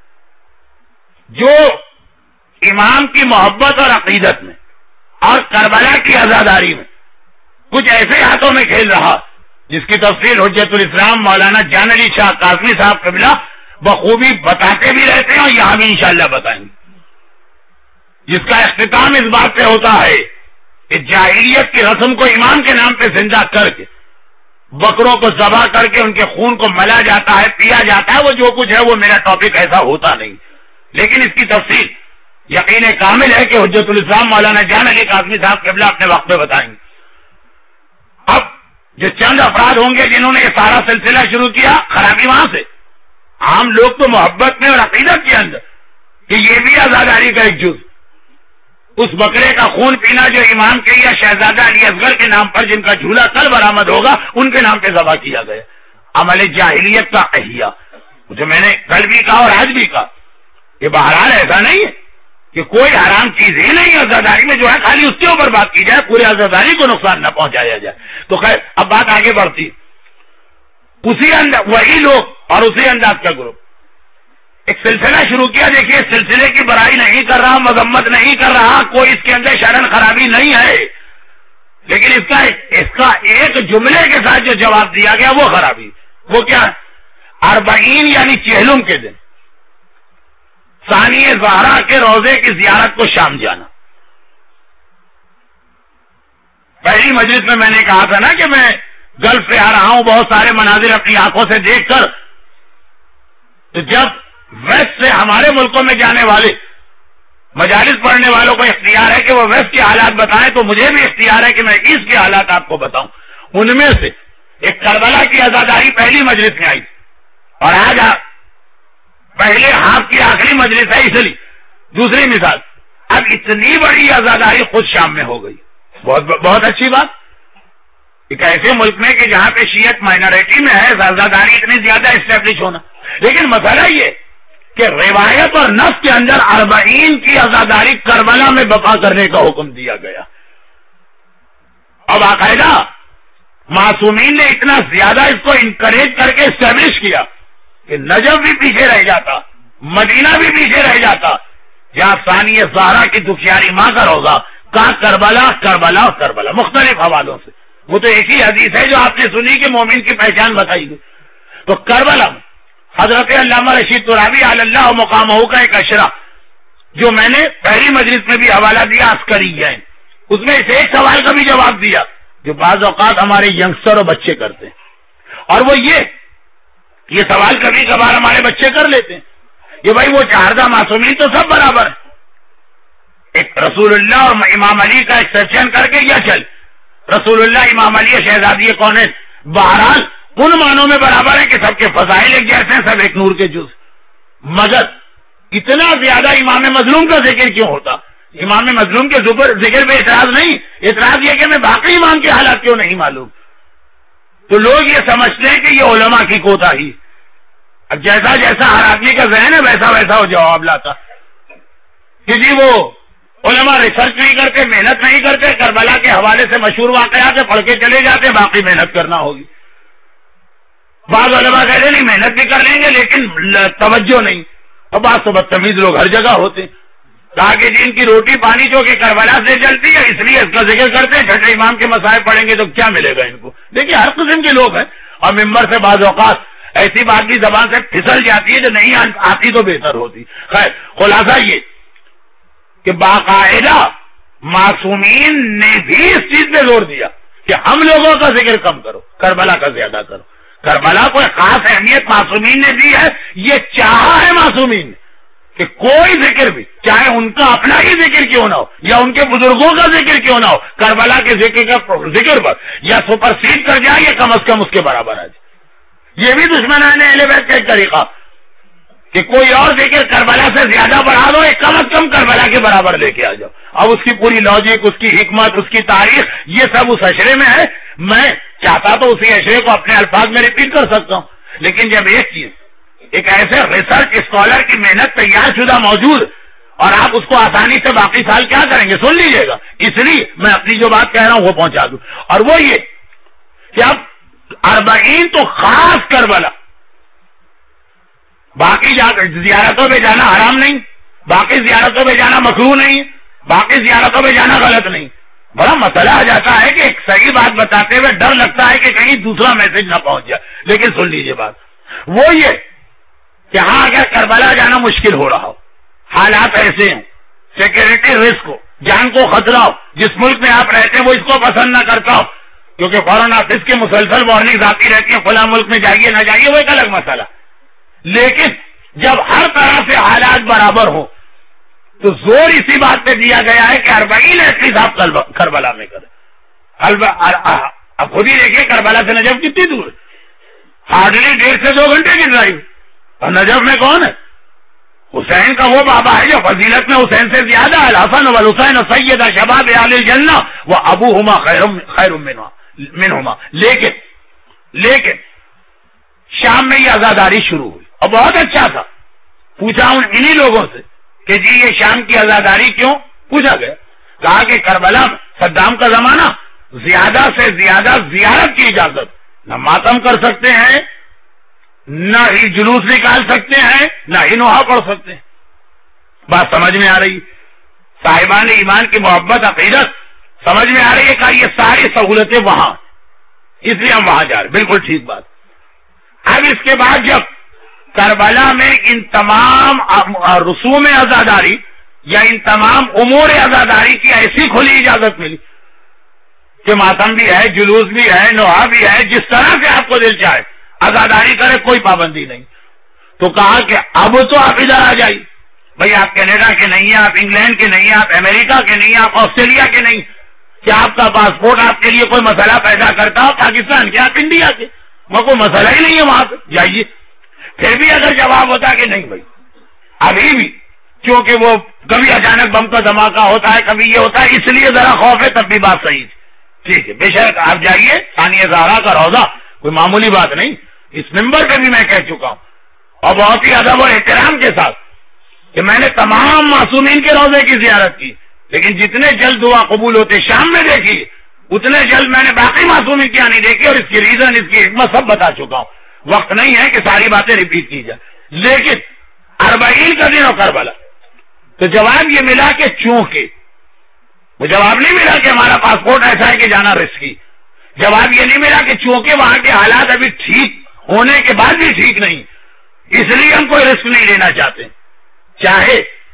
جو امام کی محبت اور عقیدت میں اور کربلا کی عزاداری میں کچھ ایسے ہاتھوں میں کھیل رہا جس کی تفصیل حجت الاسلام مولانا جان علی شاہ قاسمی صاحب قبلہ بخوبی بتاتے بھی رہتے ہیں اور یہاں بھی انشاءاللہ بتائیں گے، جس کا اختتام اس بات پہ ہوتا ہے کہ جاہلیت کی رسم کو امام کے نام پہ زندہ کر کے بکروں کو ذبح کر کے ان کے خون کو ملا جاتا ہے، پیا جاتا ہے، وہ جو کچھ ہے وہ میرا ٹاپک ایسا ہوتا نہیں، لیکن اس کی تفصیل یقین کامل ہے کہ حجت الاسلام مولانا جان علی قاسمی صاحب قبلہ اپنے وقت پہ بتائیں گے۔ اب جو چند افراد ہوں گے جنہوں نے یہ سارا سلسلہ شروع کیا، خرابی وہاں سے، عام لوگ تو محبت میں اور عقیدت کے اندر کہ یہ بھی آزاداری کا ایک جز، اس بکرے کا خون پینا جو امام کے یا شہزادہ علی اصغر کے نام پر جن کا جھولا کل برآمد ہوگا ان کے نام پہ ذبح کیا گیا، عمل جاہلیت کا احیا، جو میں نے کل بھی کہا اور آج بھی کہا کہ بہرحال ایسا نہیں ہے کہ کوئی حرام چیز ہی نہیں ہے آزاداری میں جو ہے، خالی اس کے اوپر بات کی جائے، پورے آزاداری کو نقصان نہ پہنچایا جائے۔ تو خیر اب بات آگے بڑھتی، اسی انداز وہی لوگ اور اسی انداز کا گروپ ایک سلسلہ شروع کیا۔ دیکھیے سلسلے کی برائی نہیں کر رہا، مذمت نہیں کر رہا، کوئی اس کے اندر شرن خرابی نہیں ہے، لیکن اس کا اس کا ایک جملے کے ساتھ جو جواب دیا گیا وہ خرابی، وہ کیا؟ اربعین یعنی چہلم کے دن ثانی زہرا کے روزے کی زیارت کو شام جانا۔ پہلی مجلس میں میں نے کہا تھا نا کہ میں گلف سے آ رہا ہوں، بہت سارے مناظر اپنی آنکھوں سے دیکھ کر، تو جب ویسٹ سے ہمارے ملکوں میں جانے والے مجالس پڑھنے والوں کو اختیار ہے کہ وہ ویسٹ کے حالات بتائیں، تو مجھے بھی اختیار ہے کہ میں ایسٹ کے حالات آپ کو بتاؤں۔ ان میں سے ایک کربلا کی عزاداری پہلی مجلس میں آئی، اور آج پہلے ہاف کی آخری مجلس ہے، اس لیے دوسری مثال، اب اتنی بڑی عزاداری خود شام میں ہو گئی، بہت بہت اچھی بات، ایک ایسے ملک میں کہ جہاں پہ شیعت مائنورٹی میں ہے عزاداری اتنی زیادہ اسٹیبلش ہونا، لیکن مسئلہ یہ کہ روایت اور نص کے اندر اربعین کی عزاداری کربلا میں بقا کرنے کا حکم دیا گیا۔ اب باقاعدہ معصومین نے اتنا زیادہ اس کو انکریج کر کے اسٹیبلش کیا کہ نجف بھی پیچھے رہ جاتا، مدینہ بھی پیچھے رہ جاتا، جہاں ثانی زہرا کی دکھیاری ماں کا روزہ، کہاں کربلا کربلا کربلا، مختلف حوالوں سے، وہ تو ایک ہی حدیث ہے جو آپ نے سنی کہ مومن کی پہچان بتائی گئی۔ تو کربلا حضرت علامہ رشید ترابی علی اللہ مقامہ کا ایک اشرا جو میں نے پہلی مجلس میں بھی حوالہ دیا، عسکری ہے، اس میں اس ایک سوال کا بھی جواب دیا جو بعض اوقات ہمارے ینگسٹر اور بچے کرتے ہیں، اور وہ یہ یہ سوال کبھی کبھار ہمارے بچے کر لیتے ہیں کہ بھائی وہ چاردہ معصومین تو سب برابر ہیں، ایک رسول اللہ اور امام علی کا ایکسپشن کر کے یا چل رسول اللہ امام علی شہزادی کون ہے، بہرحال ان معنوں میں برابر ہے کہ سب کے فضائل ایک جیسے ہیں، سب ایک نور کے جز، مگر اتنا زیادہ امام مظلوم کا ذکر کیوں ہوتا؟ امام مظلوم کے ذکر پہ اعتراض نہیں، اعتراض یہ کہ میں باقی امام کے حالات کیوں نہیں معلوم، تو لوگ یہ سمجھتے ہیں کہ یہ علماء کی کوتاہی، اب جیسا جیسا ہر آدمی کا ذہن ہے ویسا ویسا وہ جواب لاتا کہ جی وہ علماء ریسرچ نہیں کرتے، محنت نہیں کرتے، کربلا کے حوالے سے مشہور واقعات پڑھ کے چلے جاتے، باقی محنت کرنا ہوگی۔ بعض علماء کہتے نہیں محنت بھی کر لیں گے لیکن توجہ نہیں، اور بعض تو بدتمیز لوگ ہر جگہ ہوتے، کہا کہ جن کی روٹی پانی جو کہ کربلا سے چلتی ہے اس لیے اس کا ذکر کرتے ہیں، چھٹے امام کے مسائل پڑھیں گے تو کیا ملے گا ان کو؟ دیکھیے ہر قسم کے لوگ ہیں، اور ممبر سے بعض اوقات ایسی بات بھی زبان سے پھسل جاتی ہے جو نہیں آتی تو بہتر ہوتی۔ خیر خلاصہ یہ کہ باقاعدہ معصومین نے بھی اس چیز پہ زور دیا کہ ہم لوگوں کا ذکر کم کرو، کربلا کا زیادہ کرو. کربلا کو خاص اہمیت معصومین نے دی ہے. یہ چاہا ہے معصومین کہ کوئی ذکر بھی، چاہے ان کا اپنا ہی ذکر کیوں نہ ہو یا ان کے بزرگوں کا ذکر کیوں نہ ہو، کربلا کے ذکر کا ذکر پر یا سپرسیڈ کر جائے یا کم از کم اس کے برابر آ جائے. یہ بھی دشمنان اہل بیت کا ایک طریقہ کہ کوئی اور ذکر کربلا سے زیادہ بڑھا دو، ایک کم از کم کربلا کے برابر لے کے آ جاؤ. اب اس کی پوری لاجک، اس کی حکمت، اس کی تاریخ، یہ سب اس اشرے میں ہے. میں چاہتا تو اسی اشرے کو اپنے الفاظ میں ریپیٹ کر سکتا ہوں، لیکن جب ایک چیز ایک ایسے ریسرچ اسکالر کی محنت تیار شدہ موجود اور آپ اس کو آسانی سے باقی سال کیا کریں گے، سن لیجئے گا. اس لیے میں اپنی جو بات کہہ رہا ہوں وہ پہنچا دوں، اور وہ یہ کہ اب اربعین تو خاص کربلا، باقی زیارتوں پہ جانا حرام نہیں، باقی زیارتوں پہ جانا مکروہ نہیں، باقی زیارتوں پہ جانا غلط نہیں. بڑا مسئلہ آ جاتا ہے کہ ایک صحیح بات بتاتے ہوئے ڈر لگتا ہے کہ کہیں دوسرا میسج نہ پہنچ جائے. لیکن سن لیجئے بات، وہ یہ کہ ہاں اگر کربلا جانا مشکل ہو رہا ہو، حالات ایسے ہیں، سیکورٹی رسک ہو، جان کو خطرہ ہو، جس ملک میں آپ رہتے ہیں وہ اس کو پسند نہ کرتا ہو، کیونکہ فورن آفس کی مسلسل وارننگ آتی رہتی ہے فلاں ملک میں جائیے نہ جائیے، وہ ایک الگ مسئلہ. لیکن جب ہر طرح سے حالات برابر ہوں تو زور اسی بات پہ دیا گیا ہے کہ اربعین ایٹ لیسٹ آپ کربلا میں کریں. اب خود ہی دیکھیے کربلا سے نجف کتنی دور ہے، ہارڈلی ڈیڑھ سے دو گھنٹے کی ڈرائیو. اور نجف میں کون ہے؟ حسین کا وہ بابا ہے جو فضیلت میں حسین سے زیادہ ہے. الحسن والحسین سیدہ شباب اہل الجنہ و ابوہما خیر منہما. لیکن لیکن شام میں یہ عزاداری شروع ہوئی اور بہت اچھا تھا. پوچھا ان انہی لوگوں سے کہ جی یہ شام کی عزاداری کیوں؟ پوچھا گیا، کہا کہ کربلا میں صدام کا زمانہ، زیادہ سے زیادہ زیارت کی اجازت، نہ ماتم کر سکتے ہیں، نہ ہی جلوس نکال سکتے ہیں، نہ ہی نوحہ پڑھ سکتے ہیں. بات سمجھ میں آ رہی؟ صاحبان ایمان کی محبت عقیدت سمجھ میں آ رہی ہے کہ یہ ساری سہولتیں وہاں، اس لیے ہم وہاں جا رہے. بالکل ٹھیک بات. اب اس کے بعد جب کربلا میں ان تمام رسوم عزاداری یا ان تمام امور عزاداری کی ایسی کھلی اجازت ملی کہ ماتم بھی ہے، جلوس بھی ہے، نوحہ بھی ہے، جس طرح سے آپ کو دل چاہے عزاداری کرے، کوئی پابندی نہیں، تو کہا کہ اب تو آپ ادھر آ جائیے. بھئی آپ کینیڈا کے نہیں ہیں، آپ انگلینڈ کے نہیں ہیں، آپ امریکہ کے نہیں ہیں، آپ آسٹریلیا کے نہیں، کیا آپ کا پاسپورٹ آپ کے لیے کوئی مسئلہ پیدا کرتا ہو؟ پاکستان کے، آپ انڈیا کے، وہ کوئی مسئلہ ہی نہیں ہے، وہاں پہ جائیے. پھر بھی اگر جواب ہوتا کہ نہیں بھائی ابھی بھی، کیونکہ وہ کبھی اچانک بم کا دھماکہ ہوتا ہے، کبھی یہ ہوتا ہے، اس لیے ذرا خوف ہے، تب بھی بات صحیح تھی. ٹھیک ہے، بے شک آپ جائیے. ثانیہ زہرا کا روضہ کوئی معمولی بات نہیں، اس ممبر پہ بھی میں کہہ چکا ہوں اور بہت ہی ادب اور احترام کے ساتھ کہ میں نے تمام معصومین کے روضے کی زیارت کی، لیکن جتنے جلد دعا قبول ہوتے شام میں دیکھی، اتنے جلد میں نے باقی معصومین کیا نہیں دیکھی، اور اس کی ریزن، اس کی حکمت سب بتا چکا ہوں. وقت نہیں ہے کہ ساری باتیں ریپیٹ کی جائے. لیکن اربعین کا دن اور کربلا، تو جواب یہ ملا کہ چونکہ وہ جواب نہیں ملا کہ ہمارا پاسپورٹ ایسا ہے کہ جانا رسکی. جواب یہ نہیں ملا کہ چونکہ وہاں کے حالات ابھی ٹھیک ہونے کے بعد بھی ٹھیک نہیں، اس لیے ہم کوئی رسک نہیں لینا چاہتے. چاہے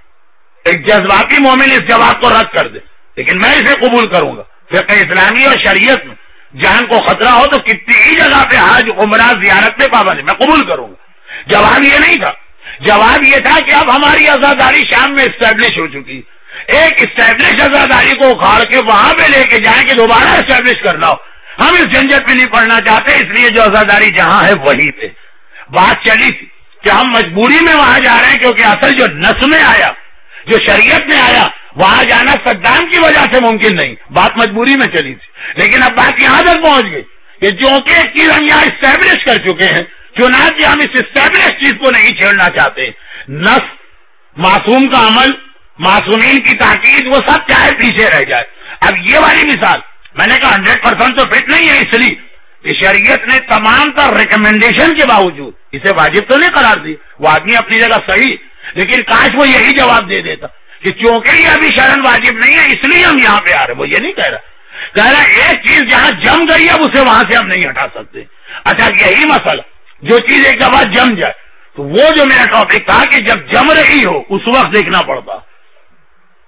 ایک جذباتی مومن اس جواب کو رد کر دے، لیکن میں اسے قبول کروں گا. فقہ اسلامی اور شریعت میں جان کو خطرہ ہو تو کتنی ہی جگہ پہ حج، عمرہ، زیارت میں پابندی میں قبول کروں گا. جواب یہ نہیں تھا. جواب یہ تھا کہ اب ہماری عزاداری شام میں اسٹیبلش ہو چکی، ایک اسٹیبلش عزاداری کو اکھاڑ کے وہاں پہ لے کے جائیں کہ دوبارہ اسٹیبلش کرنا ہو. ہم اس جھنجٹ میں نہیں پڑنا چاہتے، اس لیے جو عزاداری جہاں ہے وہیں پہ. بات چلی تھی کہ ہم مجبوری میں وہاں جا رہے ہیں، کیونکہ اصل جو نس میں آیا، جو شریعت میں آیا، وہاں جانا صدام کی وجہ سے ممکن نہیں، بات مجبوری میں چلی تھی. لیکن اب بات یہاں تک پہنچ گئی کہ جو کہ ایک چیز ہم یہاں اسٹیبلش کر چکے ہیں، چنانچہ ہم اس اسٹیبلش چیز کو نہیں چھیڑنا چاہتے. نس، معصوم کا عمل، معصومین کی تاکید، وہ سب چاہے پیچھے رہ جائے. اب یہ والی مثال میں نے کہا ہنڈریڈ پرسینٹ تو فٹ نہیں ہے، اس لیے کہ شریعت نے تمام تر ریکمینڈیشن کے باوجود اسے واجب تو نہیں قرار دی. وہ آدمی اپنی جگہ صحیح، لیکن کاش وہ یہی جواب دے دیتا کہ چونکہ یہ ابھی شرن واجب نہیں ہے اس لیے ہم یہاں پہ آ رہے. وہ یہ نہیں کہہ رہا، کہہ رہا ایک چیز جہاں جم گئی اب اسے وہاں سے ہم نہیں ہٹا سکتے. اچھا یہی مسئلہ، جو چیز ایک دفعہ جم جائے، تو وہ جو میرا ٹاپک تھا کہ جب جم رہی ہو اس وقت دیکھنا پڑتا.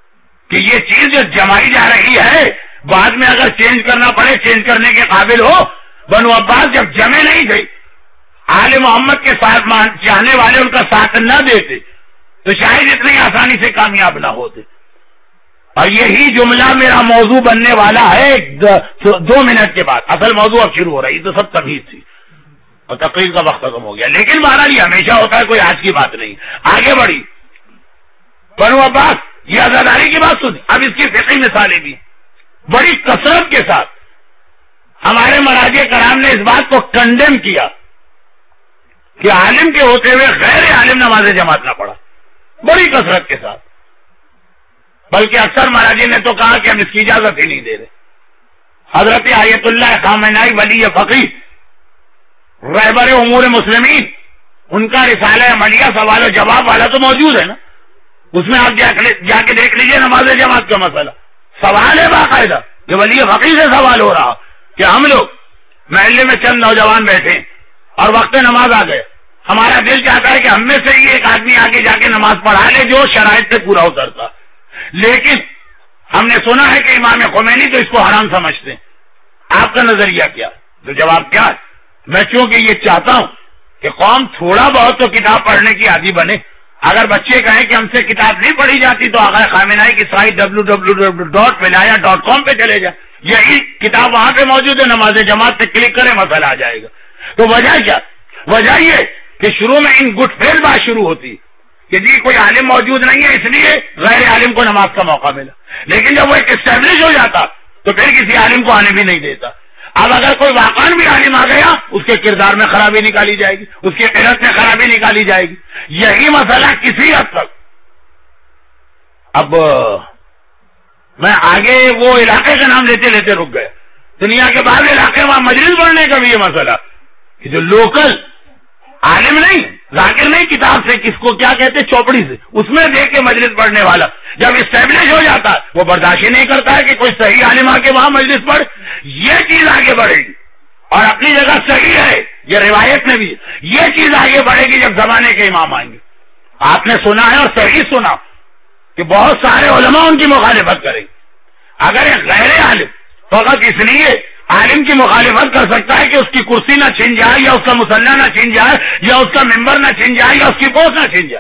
کہ یہ چیز جو جمائی جا رہی ہے بعد میں اگر چینج کرنا پڑے چینج کرنے کے قابل ہو. بنو عباس جب جمے نہیں تھے, آل محمد کے ساتھ چاہنے والے ان کا ساتھ نہ دیتے تو شاید اتنی آسانی سے کامیاب نہ ہوتے. اور یہی جملہ میرا موضوع بننے والا ہے دو منٹ کے بعد. اصل موضوع اب شروع ہو رہی تو سب تمیز تھی اور تقریر کا وقت ختم ہو گیا, لیکن بہرحال یہ ہمیشہ ہوتا ہے, کوئی آج کی بات نہیں. آگے بڑھی بنو عباس یہ عزاداری کی بات سنی. اب اس کی فقہی مثالیں بھی بڑی کثرت کے ساتھ ہمارے مراجع کرام نے اس بات کو کنڈیم کیا کہ عالم کے ہوتے ہوئے غیر عالم نماز جماعت نہ پڑھا, بڑی کثرت کے ساتھ. بلکہ اکثر مراجع نے تو کہا کہ ہم اس کی اجازت ہی نہیں دے رہے. حضرت آیت اللہ خامنائی ولی فقیہ رہبر امور مسلمین, ان کا رسالہ ملیہ سوال و جواب والا تو موجود ہے نا, اس میں آپ جا کے دیکھ لیجئے نماز جماعت کا مسئلہ. سوال ہے باقاعدہ, جو ولی فقیہ سے سوال ہو رہا کہ ہم لوگ محلے میں چند نوجوان بیٹھے اور وقت نماز آ گئے, ہمارا دل چاہتا ہے کہ ہم میں سے ہی ایک آدمی آگے جا کے نماز پڑھا لے جو شرائط سے پورا اترتا, لیکن ہم نے سنا ہے کہ امام خمینی تو اس کو حرام سمجھتے ہیں. آپ کا نظریہ کیا؟ تو جواب کیا ہے, میں چونکہ یہ چاہتا ہوں کہ قوم تھوڑا بہت تو کتاب پڑھنے کی عادی بنے. اگر بچے کہیں کہ ہم سے کتاب نہیں پڑھی جاتی تو آقا خامنہئی کی site W W W dot ولایا ڈاٹ کام پہ چلے جائیں, یہی کتاب وہاں پہ موجود ہے, نماز جماعت پہ کلک کریں مسئلہ آ جائے گا. تو وجہ کیا؟ وجہ یہ کہ شروع میں ان گٹ پھیل بات شروع ہوتی کہ جی کوئی عالم موجود نہیں ہے اس لیے غیر عالم کو نماز کا موقع ملا, لیکن جب وہ ایک اسٹیبلش ہو جاتا تو پھر کسی عالم کو آنے بھی نہیں دیتا. اب اگر کوئی واقعا بھی عالم آ گیا اس کے کردار میں خرابی نکالی جائے گی, اس کی قرت میں خرابی نکالی جائے گی. یہی مسئلہ کسی حد تک اب میں آگے وہ علاقے کا نام لیتے لیتے رک گیا. دنیا کے بعض علاقے وہاں مجلس بڑھنے کا بھی یہ مسئلہ کہ جو لوکل عالم نہیں ذاکر نہیں کتاب سے کس کو کیا کہتے چوپڑی سے اس میں دیکھ کے مجلس پڑھنے والا جب اسٹیبلش ہو جاتا ہے وہ برداشت ہی نہیں کرتا ہے کہ کوئی صحیح عالم آ کے وہاں مجلس پڑھ. یہ چیز آگے بڑھے گی اور اپنی جگہ صحیح ہے, یہ روایت میں بھی یہ چیز آگے بڑھے گی جب زمانے کے امام آئیں گے. آپ نے سنا ہے اور صحیح سنا کہ بہت سارے علماء ان کی مخالفت کریں گے. اگر ایک غیر عالم فقط اس لیے عالم کی مخالفت کر سکتا ہے کہ اس کی کرسی نہ چھن جائے یا اس کا مسلح نہ چھن جائے یا اس کا ممبر نہ چھن جائے یا اس کی پوسٹ نہ چھن جائے,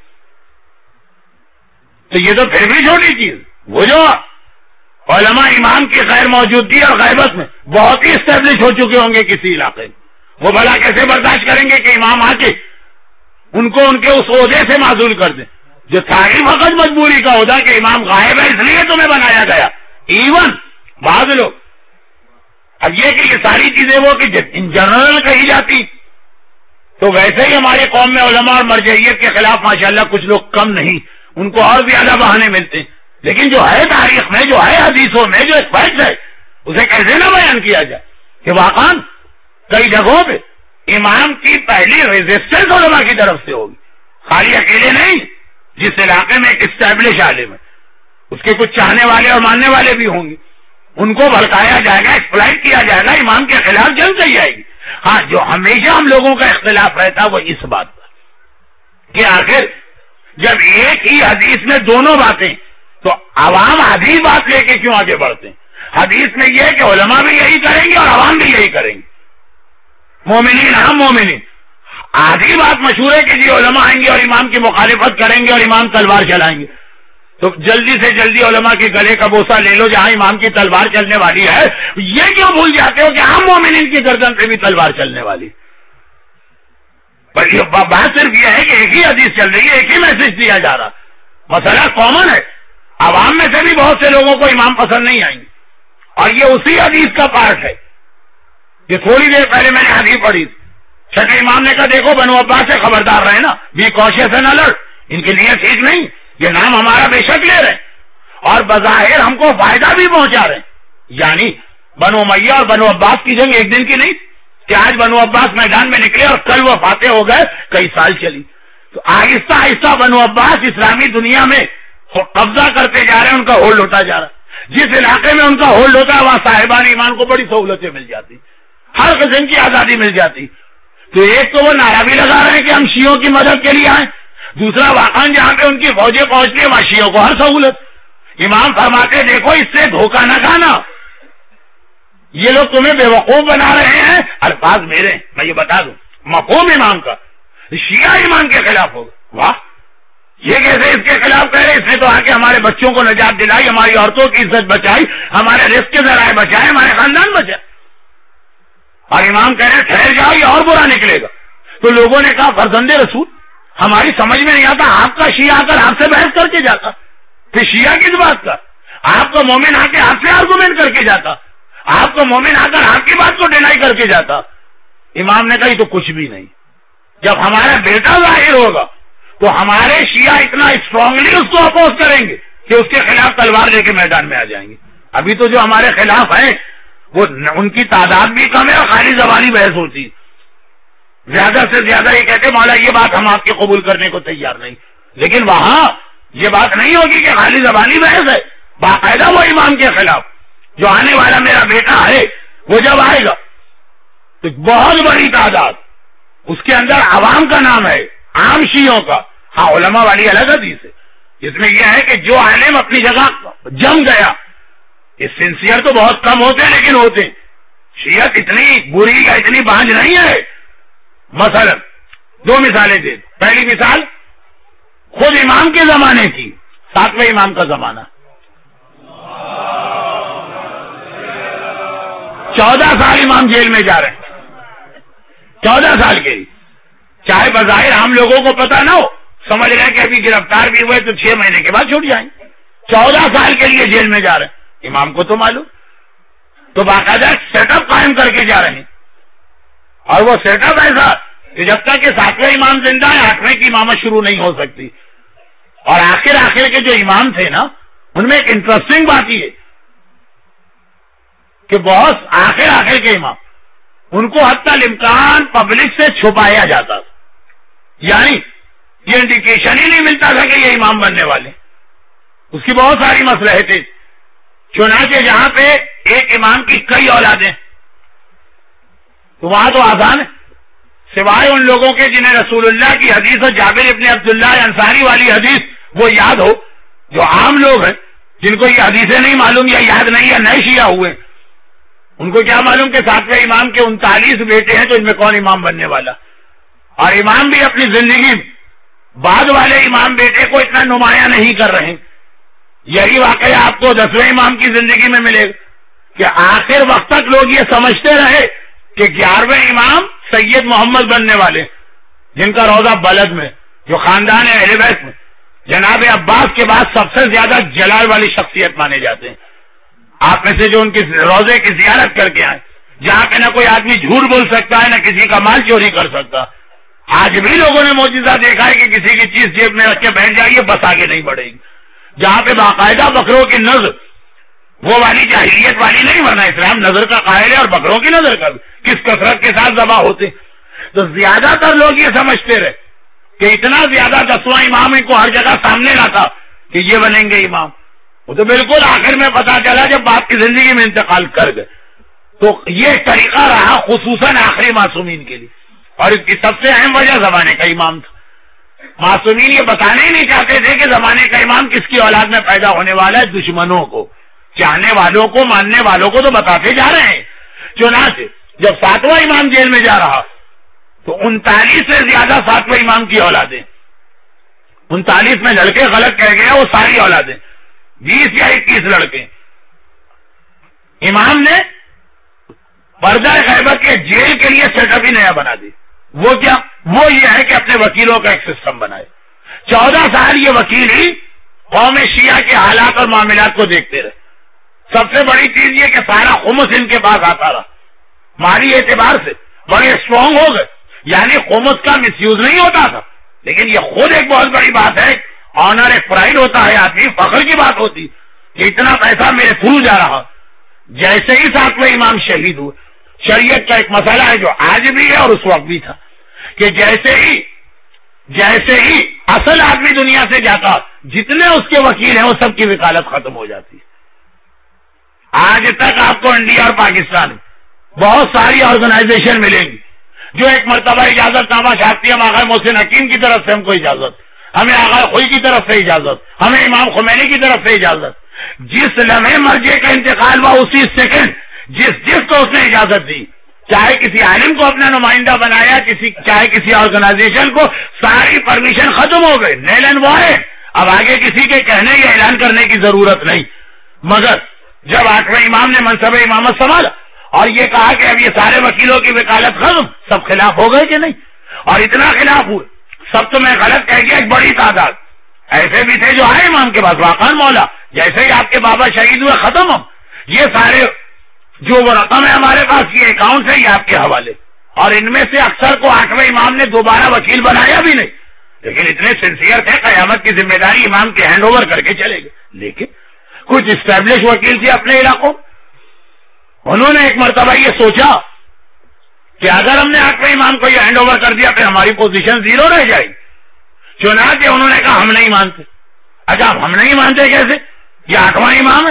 تو یہ تو پھر بھی چھوٹی چیز. وہ جو علماء امام کی غیر موجودگی اور غیبت میں بہت ہی اسٹیبلش ہو چکے ہوں گے کسی علاقے میں, وہ بھلا کیسے برداشت کریں گے کہ امام آ کے ان کو ان کے اس عہدے سے معزول کر دیں جو تھا ہی فقط مجبوری کا عہدہ کہ امام غائب ہے اس لیے تمہیں بنایا گیا. ایون بعض لوگ اب یہ کہ یہ ساری چیزیں وہ کہ ان جنرل کہی جاتی تو ویسے ہی ہمارے قوم میں علماء اور مرجعیت کے خلاف ماشاءاللہ کچھ لوگ کم نہیں, ان کو اور زیادہ بہانے ملتے ہیں. لیکن جو ہے تاریخ میں جو ہے حدیثوں میں جو ایک فیکٹ ہے اسے کیسے نہ بیان کیا جائے کہ واقعا کئی جگہوں پہ امام کی پہلی ریزسٹنس علماء کی طرف سے ہوگی, خالی اکیلے نہیں. جس علاقے میں ایک اسٹیبلش عالم ہے اس کے کچھ چاہنے والے اور ماننے والے بھی ہوں گے, ان کو بھڑکایا جائے گا, ایکسپلائٹ کیا جائے گا, امام کے خلاف جنگ کی جائے گی. ہاں جو ہمیشہ ہم لوگوں کا اختلاف رہتا وہ اس بات پر کہ آخر جب ایک ہی حدیث میں دونوں باتیں تو عوام حدیث بات لے کے کیوں آگے بڑھتے ہیں؟ حدیث میں یہ ہے کہ علماء بھی یہی کریں گے اور عوام بھی یہی کریں گے. مومنین ہم مومنین آدھی بات مشہور ہے کہ جی علماء آئیں گے اور امام کی مخالفت کریں گے اور امام تلوار چلائیں گے, تو جلدی سے جلدی علماء کے گلے کا بوسہ لے لو جہاں امام کی تلوار چلنے والی ہے. یہ کیوں بھول جاتے ہو کہ ہم مومنین کی گردن پہ بھی تلوار چلنے والی؟ پر یہ بات صرف یہ ہے کہ ایک ہی حدیث چل رہی ہے, ایک ہی میسج دیا جا رہا, مسئلہ کامن ہے. عوام میں سے بھی بہت سے لوگوں کو امام پسند نہیں آئیں گے اور یہ اسی حدیث کا پارٹ ہے. یہ تھوڑی دیر پہلے میں نے حدیث پڑھی, چھٹے امام نے کہا دیکھو بنو عباس سے خبردار رہے نا, بی کوشش اینڈ الرٹ, ان کی نیت ٹھیک نہیں, یہ نام ہمارا بے شک لے رہے اور بظاہر ہم کو فائدہ بھی پہنچا رہے. یعنی بنو امیہ اور بنو عباس کی جنگ ایک دن کی نہیں کہ آج بنو عباس میدان میں نکلے اور کل وہ فاتح ہو گئے, کئی سال چلی. تو آہستہ آہستہ بنو عباس اسلامی دنیا میں قبضہ کرتے جا رہے ہیں, ان کا ہولڈ ہوتا جا رہا ہے. جس علاقے میں ان کا ہولڈ ہوتا ہے وہاں صاحبان ایمان کو بڑی سہولتیں مل جاتی, ہر قسم کی آزادی مل جاتی. تو ایک تو وہ نعرہ بھی لگا رہے ہیں کہ ہم شیعوں کی مدد کے لیے آئیں, دوسرا واقعا جہاں پہ ان کی فوجیں پہنچتی ہیں وہاں شیعوں کو ہر سہولت. امام فرماتے دیکھو اس سے دھوکہ نہ کھانا، یہ لوگ تمہیں بے وقوف بنا رہے ہیں. الفاظ میرے میں یہ بتا دوں مفہوم امام کا شیعہ امام کے خلاف ہوگا. واہ، یہ کیسے اس کے خلاف کہہ رہے؟ اس نے تو آ کے ہمارے بچوں کو نجات دلائی، ہماری عورتوں کی عزت بچائی، ہمارے رزق کے ذرائع بچائے، ہمارے خاندان بچائے. اور امام کہہ رہے ٹھہر جاؤ یہ اور برا نکلے گا. تو لوگوں نے کہا فرزند رسول ہماری سمجھ میں نہیں آتا، آپ کا شیعہ آ کر آپ سے بحث کر کے جاتا، پھر شیعہ کس بات کا؟ آپ کا مومن آ کے آپ سے آرگومنٹ کر کے جاتا، آپ کا مومن آ کر آپ کی بات کو ڈینائی کر کے جاتا. امام نے کہا یہ تو کچھ بھی نہیں، جب ہمارا بیٹا ظاہر ہوگا تو ہمارے شیعہ اتنا اسٹرانگلی اس کو اپوز کریں گے کہ اس کے خلاف تلوار لے کے میدان میں آ جائیں گے. ابھی تو جو ہمارے خلاف ہیں وہ ان کی تعداد بھی کم ہے اور خالی زبانی بحث ہوتی، زیادہ سے زیادہ یہ کہتے مولا یہ بات ہم آپ کے قبول کرنے کو تیار نہیں. لیکن وہاں یہ بات نہیں ہوگی کہ خالی زبانی بحث ہے، باقاعدہ وہ امام کے خلاف جو آنے والا میرا بیٹا ہے وہ جب آئے گا تو بہت بڑی تعداد اس کے اندر عوام کا نام ہے، عام شیعوں کا. ہاں علماء والی الگ حدیث ہے، اس میں یہ ہے کہ جو عالم اپنی جگہ جم گیا، یہ سنسیئر تو بہت کم ہوتے ہیں لیکن ہوتے ہیں. شیعت اتنی بری یا اتنی بانج نہیں ہے. مثلا دو مثالیں دے. پہلی مثال خود امام کے زمانے کی، ساتویں امام کا زمانہ، چودہ سال امام جیل میں جا رہے ہیں، چودہ سال کے ہی. چاہے بظاہر ہم لوگوں کو پتا نہ ہو، سمجھ رہے کہ ابھی گرفتار بھی ہوئے تو چھ مہینے کے بعد چھوٹ جائیں. چودہ سال کے لیے جیل میں جا رہے ہیں، امام کو تو معلوم، تو باقاعدہ سیٹ اپ قائم کر کے جا رہے ہیں. اور وہ سیٹ اپ ایسا کہ جب تک کہ ساتویں امام زندہ ہے آٹھویں کی امامت شروع نہیں ہو سکتی. اور آخر آخر کے جو امام تھے نا ان میں ایک انٹرسٹنگ بات یہ کہ بہت آخر آخر کے امام ان کو حتی الامکان پبلک سے چھپایا جاتا تھا، یعنی یہ انڈیکیشن ہی نہیں ملتا تھا کہ یہ امام بننے والے. اس کی بہت ساری مصلحتیں، چنانچہ جہاں پہ ایک امام کی کئی اولادیں تو وہاں تو آسان ہے، سوائے ان لوگوں کے جنہیں رسول اللہ کی حدیث اور جابر ابن عبداللہ انصاری والی حدیث وہ یاد ہو. جو عام لوگ ہیں جن کو یہ حدیثیں نہیں معلوم یا یاد نہیں یا نئے شیعہ ہوئے، ان کو کیا معلوم کہ ساتویں امام کے انتالیس بیٹے ہیں تو ان میں کون امام بننے والا. اور امام بھی اپنی زندگی بعد والے امام بیٹے کو اتنا نمایاں نہیں کر رہے. یہی واقعہ آپ کو دسویں امام کی زندگی میں ملے گا کہ آخر وقت تک لوگ یہ سمجھتے رہے کہ گیارہویں امام سید محمد بننے والے، جن کا روضہ بلد میں جو خاندان اہل بیت میں جناب عباس کے بعد سب سے زیادہ جلال والی شخصیت مانے جاتے ہیں. آپ میں سے جو ان کی روزے کی زیارت کر کے آئے، جہاں پہ نہ کوئی آدمی جھوٹ بول سکتا ہے نہ کسی کا مال چوری کر سکتا. آج بھی لوگوں نے معجزہ دیکھا ہے کہ کسی کی چیز جیب میں رکھ کے بیٹھ جائیے بس آگے نہیں بڑھے گی. جہاں پہ باقاعدہ بکروں کی نظر، وہ والی جاہلیت والی نہیں، ورنہ اسلام نظر کا قائل ہے اور بکروں کی نظر کا کس کثرت کے ساتھ ذبح ہوتے. تو زیادہ تر لوگ یہ سمجھتے رہے کہ اتنا زیادہ دسواں امام ان کو ہر جگہ سامنے لاتا کہ یہ بنیں گے امام. وہ تو بالکل آخر میں پتا چلا جب باپ کی زندگی میں انتقال کر گئے. تو یہ طریقہ رہا خصوصاً آخری معصومین کے لیے، اور اس کی سب سے اہم وجہ زمانے کا امام تھا. معصومین یہ بتانے ہی نہیں چاہتے تھے کہ زمانے کا امام کس کی اولاد میں پیدا ہونے والا ہے. دشمنوں کو، چاہنے والوں کو، ماننے والوں کو تو بتاتے جا رہے ہیں. چنانچہ جب ساتواں امام جیل میں جا رہا تو انتالیس سے زیادہ ساتویں امام کی اولادیں، انتالیس میں لڑکے غلط کہہ گیا، وہ ساری اولادیں بیس یا اکیس لڑکے. امام نے پردہ غیبت کے جیل کے لیے سیٹ اپ ہی نیا بنا دی. وہ کیا؟ وہ یہ ہے کہ اپنے وکیلوں کا ایک سسٹم بنائے. چودہ سال یہ وکیل ہی قوم شیعہ کے حالات اور معاملات کو دیکھتے رہے. سب سے بڑی چیز یہ کہ سارا خمس ان کے پاس آتا رہا. مالی اعتبار سے بڑے اسٹرانگ ہو گئے، یعنی خمس کا مس یوز نہیں ہوتا تھا. لیکن یہ خود ایک بہت بڑی بات ہے، آنر ایک پرائڈ ہوتا ہے، آدمی فخر کی بات ہوتی کہ اتنا پیسہ میرے تھرو جا رہا. جیسے ہی ساتویں امام شہید ہوئے، شریعت کا ایک مسئلہ ہے جو آج بھی ہے اور اس وقت بھی تھا کہ جیسے ہی جیسے ہی اصل آدمی دنیا سے جاتا، جتنے اس کے وکیل ہیں وہ سب کی وکالت ختم ہو جاتی. آج تک آپ کو انڈیا اور پاکستان میں بہت ساری آرگنائزیشن ملیں گی جو ایک مرتبہ اجازت نامہ چھاپتی ہے، آغا محسن حکیم کی طرف سے ہم کو اجازت، ہمیں آغا خوئی کی طرف سے اجازت، ہمیں امام خمینی کی طرف سے اجازت. جس لمحے مرجع کا انتقال ہوا اسی سیکنڈ جس جس کو اس نے اجازت دی، چاہے کسی عالم کو اپنا نمائندہ بنایا، کسی چاہے کسی آرگنائزیشن کو، ساری پرمیشن ختم ہو گئی، نیل اینڈ وائڈ. اب آگے کسی کے کہنے یا اعلان کرنے کی ضرورت نہیں. مگر جب آٹھویں امام نے منصب امامت سنبھالا اور یہ کہا کہ اب یہ سارے وکیلوں کی وکالت ختم، سب خلاف ہو گئے کہ نہیں؟ اور اتنا خلاف ہوئے، سب تو میں غلط کہہ گیا، ایک بڑی تعداد ایسے بھی تھے جو آئے امام کے پاس، واقعان مولا جیسے ہی آپ کے بابا شہید ہوئے ختم ہم، یہ سارے جو وہ رقم ہے ہمارے پاس، یہ اکاؤنٹ ہے، یہ آپ کے حوالے. اور ان میں سے اکثر کو آٹھویں امام نے دوبارہ وکیل بنایا بھی نہیں، لیکن اتنے سنسیئر تھے، قیامت کی ذمہ داری امام کے ہینڈ اوور کر کے چلے گئے. لیکن کچھ اسٹیبلش وکیل تھے اپنے علاقوں، انہوں نے ایک مرتبہ یہ سوچا کہ اگر ہم نے آٹھویں امام کو یہ ہینڈ اوور کر دیا پھر ہماری پوزیشن زیرو رہ جائے گی. چنانچہ انہوں نے کہا ہم نہیں مانتے. اچھا ہم نہیں مانتے کیسے؟ یہ آٹھواں امام ہے،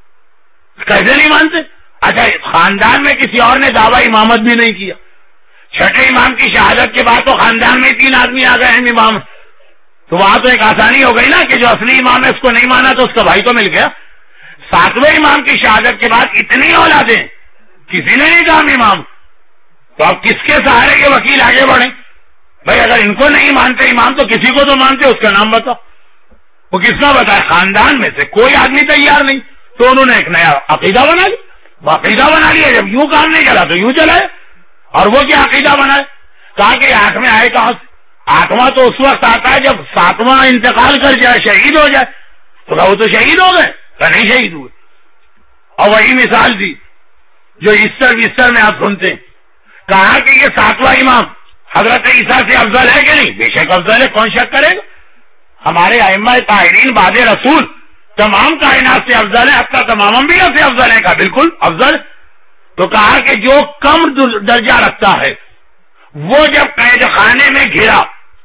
کیسے نہیں مانتے؟ اچھا خاندان میں کسی اور نے دعویٰ امامت بھی نہیں کیا، چھٹے امام کی شہادت کے بعد تو خاندان میں تین آدمی آ گئے ہیں امام، تو وہاں تو ایک آسانی ہو گئی نا کہ جو اصلی امام ہے اس کو نہیں مانا تو اس کا بھائی تو مل گیا. ساتویں امام کی شہادت کے بعد اتنی اولادیں، کسی نے نہیں کہا ہم امام، تو اب کس کے سہارے کے وکیل آگے بڑھیں؟ بھائی اگر ان کو نہیں مانتے امام تو کسی کو تو مانتے، اس کا نام بتاؤ. وہ کس کا بتایا؟ خاندان میں سے کوئی آدمی تیار نہیں، تو انہوں نے ایک نیا عقیدہ بنا لیا. وہ عقیدہ بنا لیا، جب یوں کام نہیں چلا تو یوں چلائے. اور وہ کیا عقیدہ بنائے؟ کہا کہ آٹھ میں آئے کہاں سے؟ آٹھواں تو اس وقت آتا ہے جب ساتواں انتقال کر جائے، شہید ہو جائے. تو کہا وہ تو شہید ہو گئے، کہا نہیں شہید ہوئے. اور وہی مثال دی جو ایسٹر ویسٹر میں آپ سنتے ہیں. کہا کہ یہ ساتواں امام حضرت عیسیٰ سے افضل ہے کہ نہیں؟ بے شک افضل ہے، کون شک کرے گا؟ ہمارے ائمہ طاہرین بعد رسول تمام کائنات سے افضل ہے، حتیٰ تمام انبیاء سے افضل ہے. کہا بالکل افضل. تو کہا کہ جو کم درجہ رکھتا ہے وہ جب قید خانے میں گھرا،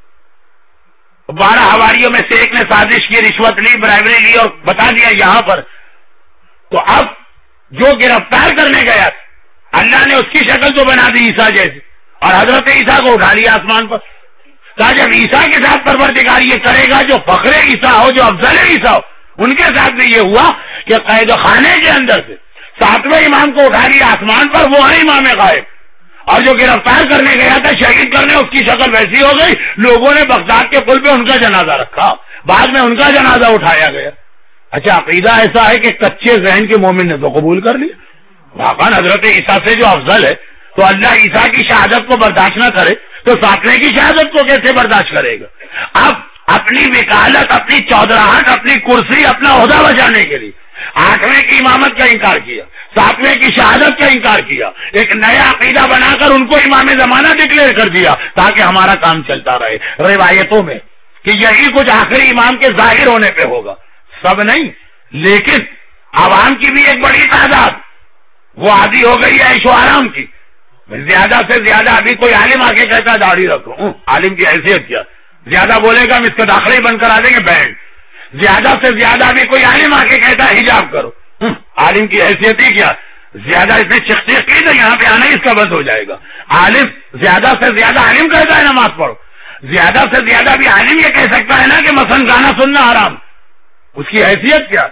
بارہ حواریوں میں سے ایک نے سازش کی، رشوت لی، برائبری لی اور بتا دیا یہاں پر، تو اب جو گرفتار کرنے گیا اللہ نے اس کی شکل تو بنا دی عیسیٰ جیسی، اور حضرت عیسیٰ کو اٹھا لیا آسمان پر. کہا جب عیسیٰ کے ساتھ پروردگار یہ کرے گا جو فخر عیسیٰ ہو، جو افضل عیسیٰ ہو، ان کے ساتھ بھی یہ ہوا کہ قید خانے کے اندر سے ساتویں امام کو اٹھا لیا آسمان پر، وہ ہے امام غائب. اور جو گرفتار کرنے گیا تھا شہید کرنے، اس کی شکل ویسی ہو گئی، لوگوں نے بغداد کے پل پہ ان کا جنازہ رکھا، بعد میں ان کا جنازہ اٹھایا گیا. اچھا عقیدہ ایسا ہے کہ کچے ذہن کے مومن نے تو قبول کر لیا. واقعا حضرت عیسیٰ سے جو افضل ہے، تو اللہ عیسیٰ کی شہادت کو برداشت نہ کرے تو ساتویں کی شہادت کو کیسے برداشت کرے گا؟ اب اپنی وکالت، اپنی چودراہٹ، اپنی کرسی، اپنا عہدہ بچانے کے لیے آٹھویں کی امامت کا انکار کیا، ساتویں کی شہادت کا انکار کیا، ایک نیا عقیدہ بنا کر ان کو امام زمانہ ڈکلیئر کر دیا تاکہ ہمارا کام چلتا رہے روایتوں میں کہ یہی کچھ آخری امام کے ظاہر ہونے پہ ہوگا. سب نہیں، لیکن عوام کی بھی ایک بڑی تعداد وہ عادی ہو گئی ہے عیش و آرام کی. زیادہ سے زیادہ ابھی کوئی عالم آ کے کہتا ہے داڑھی رکھو، عالم کی حیثیت کیا؟ زیادہ بولے گا ہم اس کا داخلہ ہی بند کرا دیں گے، بینڈ. زیادہ سے زیادہ ابھی کوئی عالم آ کے کہتا ہے حجاب کرو، عالم کی حیثیت ہی کیا؟ زیادہ اس نے چیخ چیخ کی تو یہاں پہ آنا ہی اس کا بند ہو جائے گا. عالم زیادہ سے زیادہ عالم کہتا ہے نماز پڑھو، زیادہ سے زیادہ بھی عالم یہ کہہ سکتا ہے نا کہ مثلا گانا سننا حرام، اس کی حیثیت کیا؟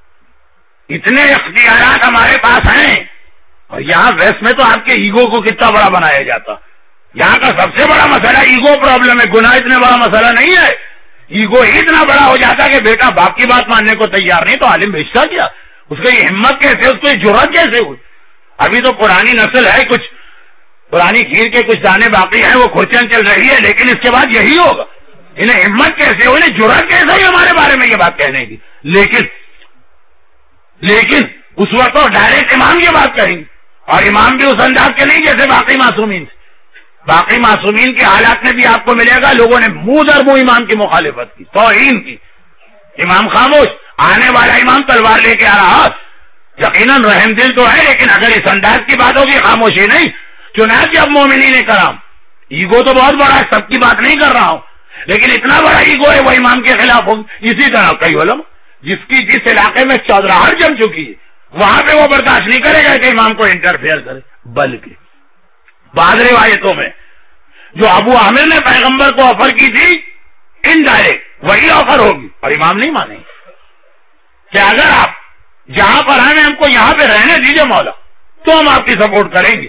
اتنے اختیارات ہمارے پاس ہیں. اور یہاں ویسٹ میں تو آپ کے ایگو کو کتنا بڑا بنایا جاتا. یہاں کا سب سے بڑا مسئلہ ایگو پرابلم ہے. گناہ اتنا بڑا مسئلہ نہیں ہے، ایگو ہی اتنا بڑا ہو جاتا کہ بیٹا باپ کی بات ماننے کو تیار نہیں تو عالم بھیجتا کیا؟ اس کو یہ ہمت کیسے، اس کو یہ جرأت کیسے ہوئی؟ ابھی تو پرانی نسل ہے، کچھ پرانی کھیر کے کچھ دانے باقی ہیں، وہ کھرچن چل رہی ہے، لیکن اس کے بعد یہی ہوگا. انہیں ہمت کیسے ہوئی، انہیں جرأت کیسے ہوئی ہمارے بارے میں یہ بات کہنے کی؟ لیکن لیکن اس وقت تو ڈائریکٹ امام کی بات کریں گے، اور امام بھی اس انداز کے نہیں جیسے باقی معصومین. باقی معصومین کے حالات میں بھی آپ کو ملے گا لوگوں نے منہ در منہ امام کی مخالفت کی، توہین کی. امام خاموش، آنے والا امام تلوار لے کے آ رہا، یقیناً رحم دل تو ہے، لیکن اگر اس انداز کی بات ہوگی خاموشی نہیں. چنانچہ اب مومنین کرام، ایگو تو بہت بڑا ہے، سب کی بات نہیں کر رہا ہوں، لیکن اتنا بڑا ایگو ہے وہ امام کے خلاف ہوگی. اسی طرح کئی علماء جس کی جس علاقے میں چودراہٹ جم چکی ہے وہاں پہ وہ برداشت نہیں کرے گا کہ امام کو انٹرفیئر کرے. بلکہ بعض روایتوں میں جو ابو عامر نے پیغمبر کو آفر کی تھی انڈائریکٹ وہی آفر ہوگی اور امام نہیں مانیں گے کہ اگر آپ جہاں پر ہمیں ہم کو یہاں پہ رہنے دیجیے مولا، تو ہم آپ کی سپورٹ کریں گے.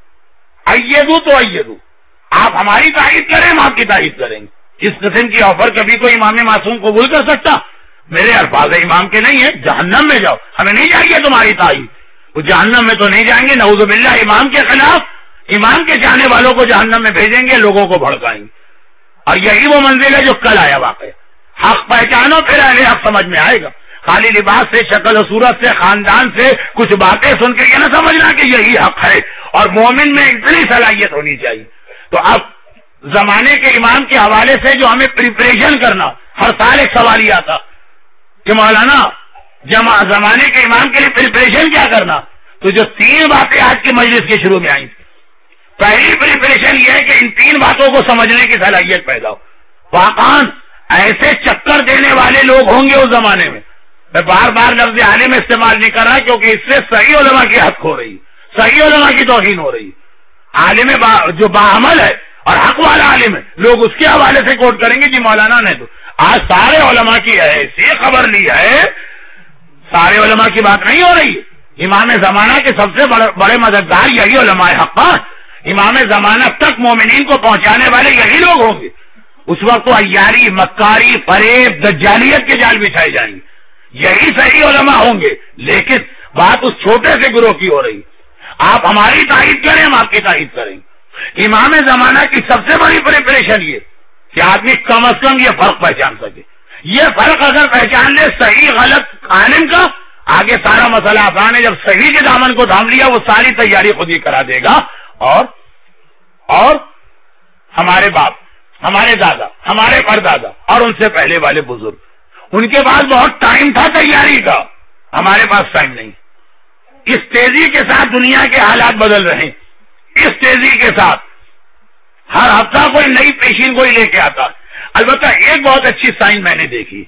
ایدو تو ایدو، آپ ہماری تائید کریں ہم آپ کی تائید کریں گے. اس قسم کی آفر کبھی کوئی امام معصوم قبول کر سکتا؟ میرے الفاظ امام کے نہیں ہے، جہنم میں جاؤ، ہمیں نہیں چاہیے تمہاری تائید. وہ جہنم میں تو نہیں جائیں گے، نعوذ باللہ امام کے خلاف، امام کے چاہنے والوں کو جہنم میں بھیجیں گے، لوگوں کو بھڑکائیں گے. اور یہی وہ منزل ہے جو کل آیا واقع. حق پہچانو پھر اہل حق سمجھ میں آئے گا. خالی لباس سے، شکل و صورت سے، خاندان سے کچھ باتیں سن کے یہ نہ سمجھنا کہ یہی حق ہے. اور مومن میں اتنی صلاحیت ہونی چاہیے. تو اب زمانے کے امام کے حوالے سے جو ہمیں پریپریشن کرنا، ہر سال ایک سوال یہ آتا کہ مولانا جمع زمانے کے امام کے لیے پریپریشن کیا کرنا؟ تو جو تین باتیں آج کی مجلس کے شروع میں آئیں، پہلی پریپریشن یہ ہے کہ ان تین باتوں کو سمجھنے کی صلاحیت پیدا ہو. واقعاً ایسے چکر دینے والے لوگ ہوں گے اس زمانے میں. میں بار بار لفظ عالم استعمال نہیں کر رہا کیونکہ اس سے صحیح علماء کی حق ہو رہی، صحیح علماء کی توہین ہو رہی. عالم با جو باعمل ہے اور حق والا عالم ہے، لوگ اس کے حوالے سے کوٹ کریں گے جی مولانا نے تو آج سارے علماء کی ایسی خبر لی ہے. سارے علماء کی بات نہیں ہو رہی. امام زمانہ کے سب سے بڑے, بڑے مددگار یہی علماء حق، امام زمانہ تک مومنین کو پہنچانے والے یہی لوگ ہوں گے. اس وقت تو عیاری، مکاری، فریب، دجالیت کے جال بچھائے جائیں گے. یہی صحیح علماء ہوں گے. لیکن بات اس چھوٹے سے گروہ کی ہو رہی. آپ ہماری تائید کریں ہم آپ کی تائید کریں. امام زمانہ کی سب سے بڑی پریپریشن یہ کہ آدمی کم از کم یہ فرق پہچان سکے. یہ فرق اگر پہچان لے صحیح غلط عالم کا، آگے سارا مسئلہ آسان ہے. جب صحیح کے دامن کو تھام لیا وہ ساری تیاری خود ہی کرا دے گا. اور اور ہمارے باپ، ہمارے دادا، ہمارے پردادا اور ان سے پہلے والے بزرگ، ان کے پاس بہت ٹائم تھا تیاری کا. ہمارے پاس ٹائم نہیں. اس تیزی کے ساتھ دنیا کے حالات بدل رہے ہیں. اس تیزی کے ساتھ ہر ہفتہ کوئی نئی پیشین کوئی لے کے آتا. البتہ ایک بہت اچھی سائن میں نے دیکھی،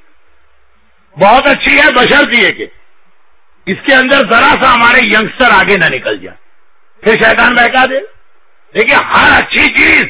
بہت اچھی ہے، بشرط یہ کہ اس کے اندر ذرا سا ہمارے ینگسٹر آگے نہ نکل جائے، پھر شیطان بہکا دے. دیکھیے ہر اچھی چیز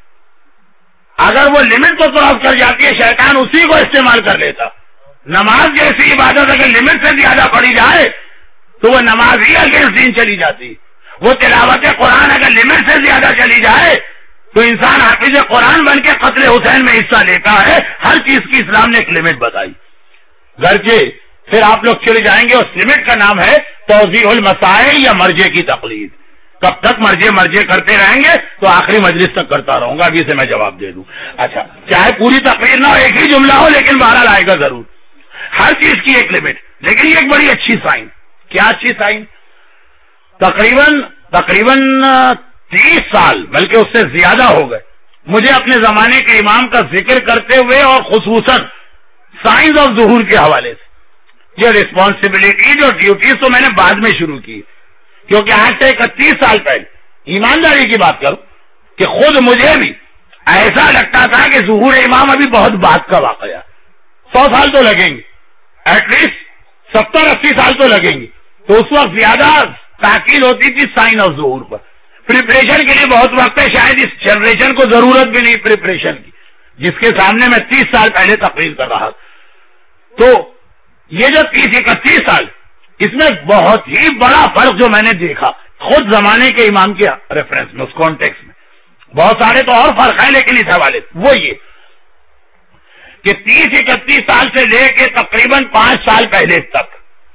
اگر وہ لمٹ کو کراس کر جاتی ہے شیطان اسی کو استعمال کر لیتا. نماز جیسی عبادت اگر لمٹ سے زیادہ پڑھی جائے تو وہ نماز ہی اگینسٹ دین چلی جاتی. وہ تلاوت قرآن اگر لمٹ سے زیادہ چلی جائے تو انسان حافظ قرآن بن کے قتل حسین میں حصہ لیتا ہے. ہر چیز کی اسلام نے ایک لمٹ بتائی. گرچہ پھر آپ لوگ چلے جائیں گے اس لمٹ کا نام ہے توضیح المسائل یا مرجے کی تقلید. کب تک مرجے مرجے کرتے رہیں گے تو آخری مجلس تک کرتا رہوں گا. ابھی سے میں جواب دے دوں. اچھا چاہے پوری تقریر نہ ہو، ایک ہی جملہ ہو، لیکن بہرحال آئے گا ضرور. ہر چیز کی ایک لمٹ. لیکن یہ ایک بڑی اچھی سائن. کیا اچھی سائن؟ تقریباً تقریباً تیس سال بلکہ اس سے زیادہ ہو گئے مجھے اپنے زمانے کے امام کا ذکر کرتے ہوئے، اور خصوصاً سائنس آف ظہور کے حوالے سے. یہ ریسپانسبلٹی جو ڈیوٹیز تو میں نے بعد میں شروع کی، کیونکہ آج سے اکتیس سال پہلے ایمانداری کی بات کروں کہ خود مجھے بھی ایسا لگتا تھا کہ ظہور امام ابھی بہت بعد کا واقعہ، سو سال تو لگیں گے، ایٹ لیسٹ ستر اسی سال تو لگیں گے. تو اس وقت زیادہ تاکید ہوتی تھی سائن آف ظہور پر. پریپریشن کے لیے بہت وقت ہے، شاید اس جنریشن کو ضرورت بھی نہیں پریپریشن کی جس کے سامنے میں تیس سال پہلے تقریر کر رہا. تو یہ جو تیس اکتیس سال، اس میں بہت ہی بڑا فرق جو میں نے دیکھا خود زمانے کے امام کے ریفرنس میں، اس کانٹیکس میں. بہت سارے تو اور فرق ہے لیکن اس حوالے وہ یہ کہ تیس اکتیس سال سے لے کے تقریباً پانچ سال پہلے تک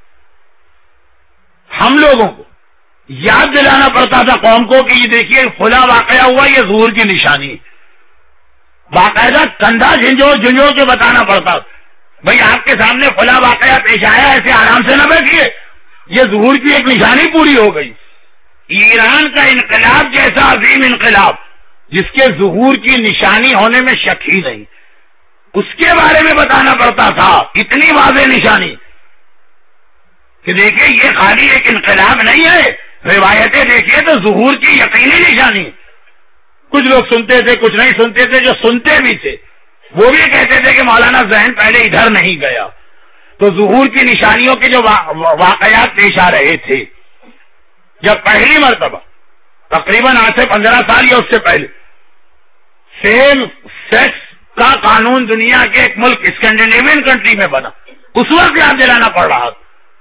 ہم لوگوں کو یاد دلانا پڑتا تھا قوم کو کہ یہ دیکھیے فلاں واقعہ ہوا، یہ ظہور کی نشانی. باقاعدہ کندھا جھنجھوڑ جھنجھوڑ کے بتانا پڑتا. بھائی آپ کے سامنے فلاں واقعہ پیش آیا، ایسے آرام سے نہ بیٹھیے، یہ ظہور کی ایک نشانی پوری ہو گئی. ایران کا انقلاب جیسا عظیم انقلاب جس کے ظہور کی نشانی ہونے میں شک ہی نہیں، اس کے بارے میں بتانا پڑتا تھا. اتنی واضح نشانی کہ دیکھیے یہ خالی ایک انقلاب نہیں ہے، روایتیں دیکھیے تو ظہور کی یقینی نشانی. کچھ لوگ سنتے تھے، کچھ نہیں سنتے تھے. جو سنتے بھی تھے وہ بھی کہتے تھے کہ مولانا ذہن پہلے ادھر نہیں گیا. تو ظہور کی نشانیوں کے جو واقعات پیش آ رہے تھے، جب پہلی مرتبہ تقریباً آج سے پندرہ سال یا اس سے پہلے سیم سیکس کا قانون دنیا کے ایک ملک اسکینڈینیوین کنٹری میں بنا، اس وقت یاد دلانا پڑ رہا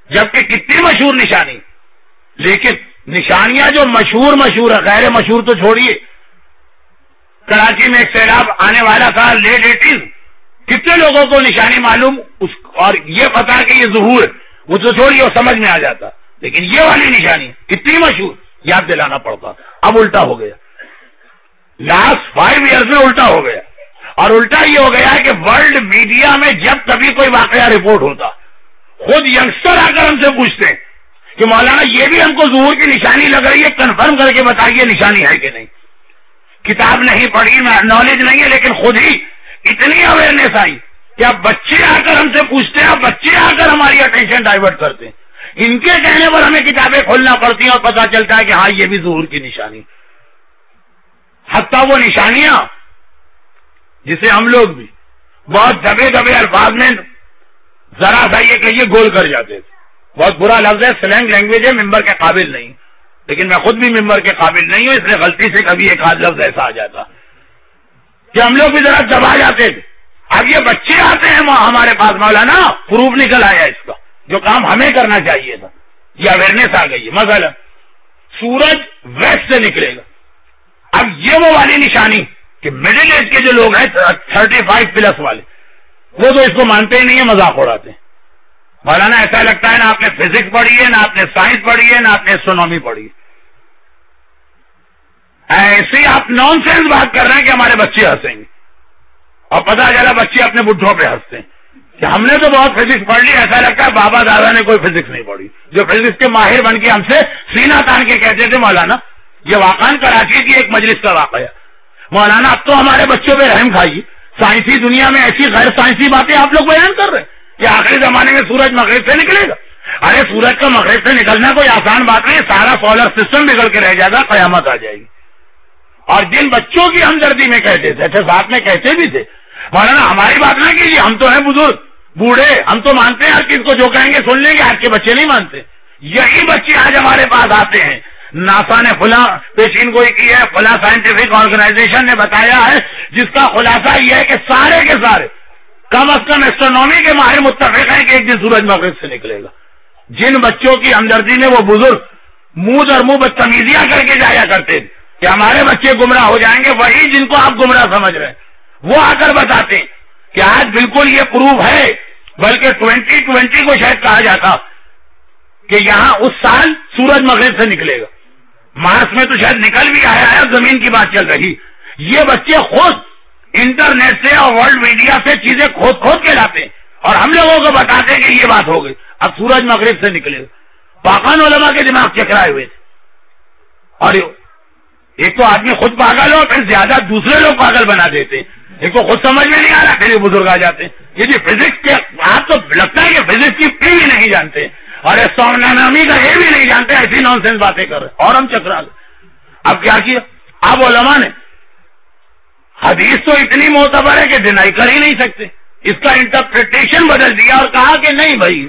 جبکہ کتنی مشہور نشانی. لیکن نشانیاں جو مشہور مشہور ہے، غیر مشہور تو چھوڑیے. کراچی میں ایک سیلاب آنے والا تھا لیٹ ایٹیز، کتنے لوگوں کو نشانی معلوم اس اور یہ پتا کہ یہ ظہور ہے، وہ تو چھوڑیے وہ سمجھ میں آ جاتا. لیکن یہ والی نشانی کتنی مشہور، یاد دلانا پڑتا. اب الٹا ہو گیا، لاسٹ فائیو ایئرس میں الٹا ہو گیا. اور الٹا یہ ہو گیا کہ ورلڈ میڈیا میں جب کبھی کوئی واقعہ رپورٹ ہوتا، خود ینگسٹر آ کر ہم سے پوچھتے ہیں کہ مولانا یہ بھی ہم کو ظہور کی نشانی لگ رہی ہے، کنفرم کر کے بتائیے نشانی ہے کہ نہیں. کتاب نہیں پڑھی، نالج نہیں ہے، لیکن خود ہی اتنی اویئرنیس آئی کہ اب بچے آ کر ہم سے پوچھتے ہیں، بچے آ کر ہماری اٹینشن ڈائیورٹ کرتے ہیں. ان کے کہنے پر ہمیں کتابیں کھولنا پڑتی ہیں اور پتا چلتا ہے کہ ہاں یہ بھی ظہور کی نشانی. حتیٰ وہ نشانیاں جسے ہم لوگ بھی بہت دبے دبے الفاظ میں ذرا سا یہ کہیے گول کر جاتے تھے. بہت برا لفظ ہے، سلینگ لینگویج ہے، ممبر کے قابل نہیں. لیکن میں خود بھی ممبر کے قابل نہیں ہوں، اس لیے غلطی سے کبھی ایک آدھ لفظ ایسا آ جاتا کہ ہم لوگ بھی ذرا دبا جاتے تھے. اب یہ بچے آتے ہیں ہمارے پاس، مولانا پروف نکل آیا اس کا، جو کام ہمیں کرنا چاہیے تھا یہ اویئرنیس آ گئی ہے. مثلا سورج ویسٹ سے نکلے گا. اب یہ وہ والی نشانی کہ مڈل ایج کے جو لوگ ہیں تھرٹی فائیو پلس والے، وہ تو اس کو مانتے ہی نہیں ہے، مذاق اڑاتے ہیں. مولانا ایسا لگتا ہے نہ آپ نے فزکس پڑھی ہے، نہ آپ نے سائنس پڑھی ہے، نہ آپ نے ایسٹرونومی پڑھی ہے. ایسے آپ نان سینس بات کر رہے ہیں کہ ہمارے بچے ہنسیں گے، اور پتا چلا بچے اپنے بڈھوں پہ ہنستے ہیں کہ ہم نے تو بہت فزکس پڑھ لی. ایسا لگتا ہے بابا دادا نے کوئی فزکس نہیں پڑھی، جو فزکس کے ماہر بن کے ہم سے سینہ تان کے کہتے تھے. مولانا یہ واقعاً کراچی کی ایک مجلس کا واقعہ. مولانا اب تو ہمارے بچوں پہ رحم کھائیے، سائنسی دنیا میں ایسی غیر سائنسی باتیں آپ لوگ بیان کر رہے ہیں کہ آخری زمانے میں سورج مغرب سے نکلے گا. ارے سورج کا مغرب سے نکلنا کوئی آسان بات نہیں، سارا سولر سسٹم بگڑ کے رہ جائے گا، قیامت آ جائے گی. اور جن بچوں کی ہمدردی میں کہتے تھے، اچھا ساتھ میں کہتے بھی تھے، مولانا ہماری بات نہ کیجیے، ہم تو ہیں بزرگ بوڑھے، ہم تو مانتے ہیں ہر چیز کو، جو کہیں گے سن لیں گے. آج کے بچے نہیں مانتے. یہی بچے آج ہمارے پاس آتے ہیں، ناسا نے فلاں پیشین گوئی کی ہے، فلاں سائنٹیفک آرگنائزیشن نے بتایا ہے، جس کا خلاصہ یہ ہے کہ سارے کے سارے کم از کم ایسٹرونومی کے ماہر متفق ہیں کہ ایک دن سورج مغرب سے نکلے گا. جن بچوں کی ہمدردی میں وہ بزرگ منہ در منہ بدتمیزیاں کر کے جایا کرتے تھے کہ ہمارے بچے گمراہ ہو جائیں گے، وہی جن کو آپ گمراہ سمجھ رہے ہیں وہ آ کر بتاتے ہیں کہ آج بالکل یہ پروف ہے. بلکہ ٹوینٹی ٹوینٹی کو شاید کہا جاتا کہ یہاں اس سال سورج مغرب سے نکلے گا. مارس میں تو شاید نکل بھی آیا ہے، زمین کی بات چل رہی. یہ بچے خود انٹرنیٹ سے اور ورلڈ میڈیا سے چیزیں کھود کھود کے لاتے ہیں اور ہم لوگوں کو بتاتے ہیں کہ یہ بات ہو گئی، اب سورج مغرب سے نکلے گا. پاکان علماء کے دماغ چکرائے ہوئے تھے. اور ایک تو آدمی خود پاگل ہو، پھر زیادہ دوسرے لوگ پاگل بنا دیتے ہیں. ایک تو خود سمجھ میں نہیں آ رہا، پھر یہ بزرگ آ جاتے ہیں. یہ جی فزکس کے آپ تو لگتا ہے کہ فزکس کی پی بھی نہیں جانتے اور ایسٹرونومی کا اے بھی نہیں جانتے، ایسی نان سینس باتیں کر رہے ہیں اور ہم چکرا گئے. اب کیا کیا؟ اب علماء نے حدیث تو اتنی معتبر ہے کہ ڈینائی کر ہی نہیں سکتے، اس کا انٹرپریٹیشن بدل دیا اور کہا کہ نہیں بھائی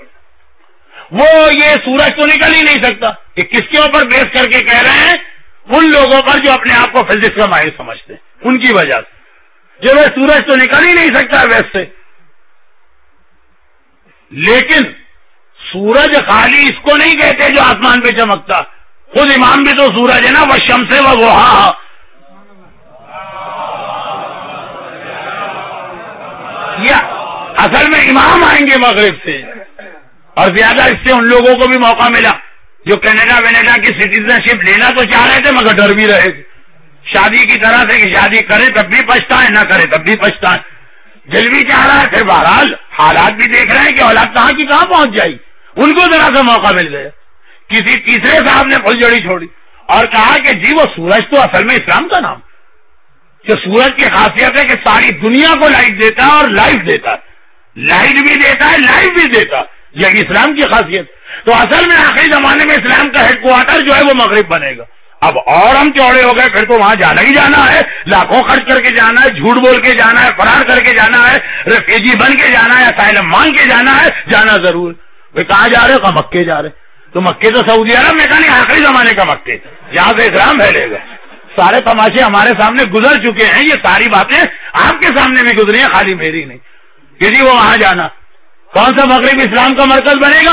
وہ یہ سورج تو نکل ہی نہیں سکتا. کہ کس کے اوپر بیس کر کے کہہ رہے ہیں؟ ان لوگوں پر جو اپنے آپ کو فزکس کا ماہر سمجھتے ہیں، ان کی وجہ سے. جو وہ سورج تو نکل ہی نہیں سکتا ویسٹ سے. لیکن سورج خالی اس کو نہیں کہتے جو آسمان پہ چمکتا، خود امام بھی تو سورج ہے نا، وہ شمس و ضحاہا. اصل میں امام آئیں گے مغرب سے. اور زیادہ اس سے ان لوگوں کو بھی موقع ملا جو کینیڈا وینیڈا کی سٹیزن شپ لینا تو چاہ رہے تھے مگر ڈر بھی رہے تھے، شادی کی طرح سے کہ شادی کرے تب بھی پچھتائے، نہ کرے تب بھی پچھتائے. دل بھی چاہ رہا ہے، پھر بہرحال حالات بھی دیکھ رہے ہیں کہ اولاد کہاں کی کہاں پہنچ جائے. ان کو ذرا سا موقع مل گیا. کسی تیسرے صاحب نے پھل جڑی چھوڑی اور کہا کہ جی وہ سورج تو اصل میں اسلام کا نام، کہ سورج کی خاصیت ہے کہ ساری دنیا کو لائٹ دیتا ہے اور لائف دیتا ہے، لائٹ بھی دیتا ہے لائف بھی دیتا ہے. یہ اسلام کی خاصیت. تو اصل میں آخری زمانے میں اسلام کا ہیڈ کوارٹر جو ہے وہ مغرب بنے گا. اب اور ہم چوڑے ہو گئے، پھر تو وہاں جانا ہی جانا ہے، لاکھوں خرچ کر کے جانا ہے، جھوٹ بول کے جانا ہے، فرار کر کے جانا ہے، ریفیوجی بن کے جانا ہے، اسائلم مانگ کے جانا ہے. جانا ضرور. وہ کہاں جا رہے ہو؟ کہاں مکے جا رہے. تو مکے تو سعودی عرب میں کہا نہیں، آخری زمانے کا مکے جہاں سے اسلام پھیلے گا. سارے تماشے ہمارے سامنے گزر چکے ہیں، یہ ساری باتیں آپ کے سامنے بھی گزری ہیں، خالی میری نہیں. کہ جی وہ وہاں جانا. کون سا مغرب اسلام کا مرکز بنے گا؟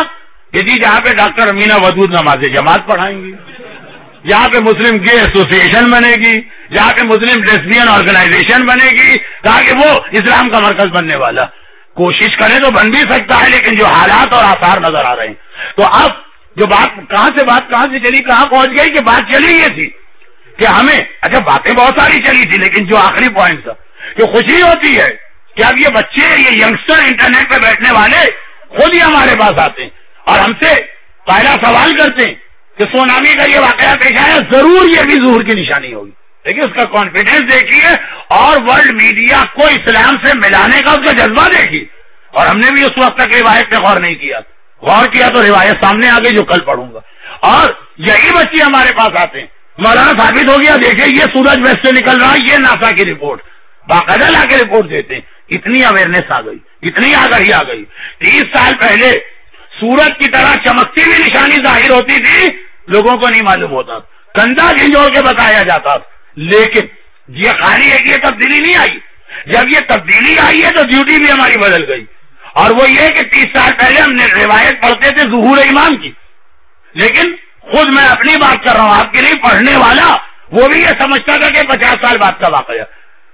کہ جی جہاں پہ ڈاکٹر امینا ودود نماز جماعت پڑھائیں گی، جہاں پہ مسلم گے ایسوسیشن بنے گی، جہاں پہ مسلم لیسبین آرگنائزیشن بنے گی، کہا کہ وہ اسلام کا مرکز بننے والا. کوشش کرے تو بن بھی سکتا ہے، لیکن جو حالات اور آثار نظر آ رہے ہیں. تو اب جو بات کہاں سے بات کہاں سے چلی کہاں پہنچ گئی کہ بات چلی یہ تھی کہ ہمیں اچھا باتیں بہت ساری چلی تھی، لیکن جو آخری پوائنٹ تھا کہ خوشی ہوتی ہے کہ اب یہ بچے یہ ینگسٹر انٹرنیٹ پہ بیٹھنے والے خود ہی ہمارے پاس آتے ہیں اور ہم سے پہلا سوال کرتے ہیں کہ سونامی کا یہ واقعہ پیش آیا، ضرور یہ بھی ظہور کی نشانی ہوگی. دیکھیے اس کا کانفیڈینس دیکھیے اور ورلڈ میڈیا کو اسلام سے ملانے کا اس کا جذبہ دیکھیے. اور ہم نے بھی اس وقت تک روایت پہ غور نہیں کیا، غور کیا تو روایت سامنے آ گئی جو کل پڑھوں گا. اور یہی بچے ہمارے پاس آتے ہیں، مولانا ثابت ہو گیا دیکھیں یہ سورج ویسٹ سے نکل رہا ہے، یہ ناسا کی رپورٹ، باقاعدہ لا کے رپورٹ دیتے ہیں. اتنی اویئرنیس آ گئی، اتنی آگاہی آ گئی. تیس سال پہلے سورج کی طرح چمکتی ہوئی نشانی ظاہر ہوتی تھی، لوگوں کو نہیں معلوم ہوتا، کندھا جھنجھوڑ کے بتایا جاتا تھا. لیکن یہ خالی ہے کہ یہ تبدیلی نہیں آئی. جب یہ تبدیلی آئی ہے تو ڈیوٹی بھی ہماری بدل گئی. اور وہ یہ کہ تیس سال پہلے ہم نے روایت پڑھتے تھے ظہور امام کی، لیکن خود میں اپنی بات کر رہا ہوں، آپ کے لیے پڑھنے والا وہ بھی یہ سمجھتا تھا کہ پچاس سال بعد کا واقعہ،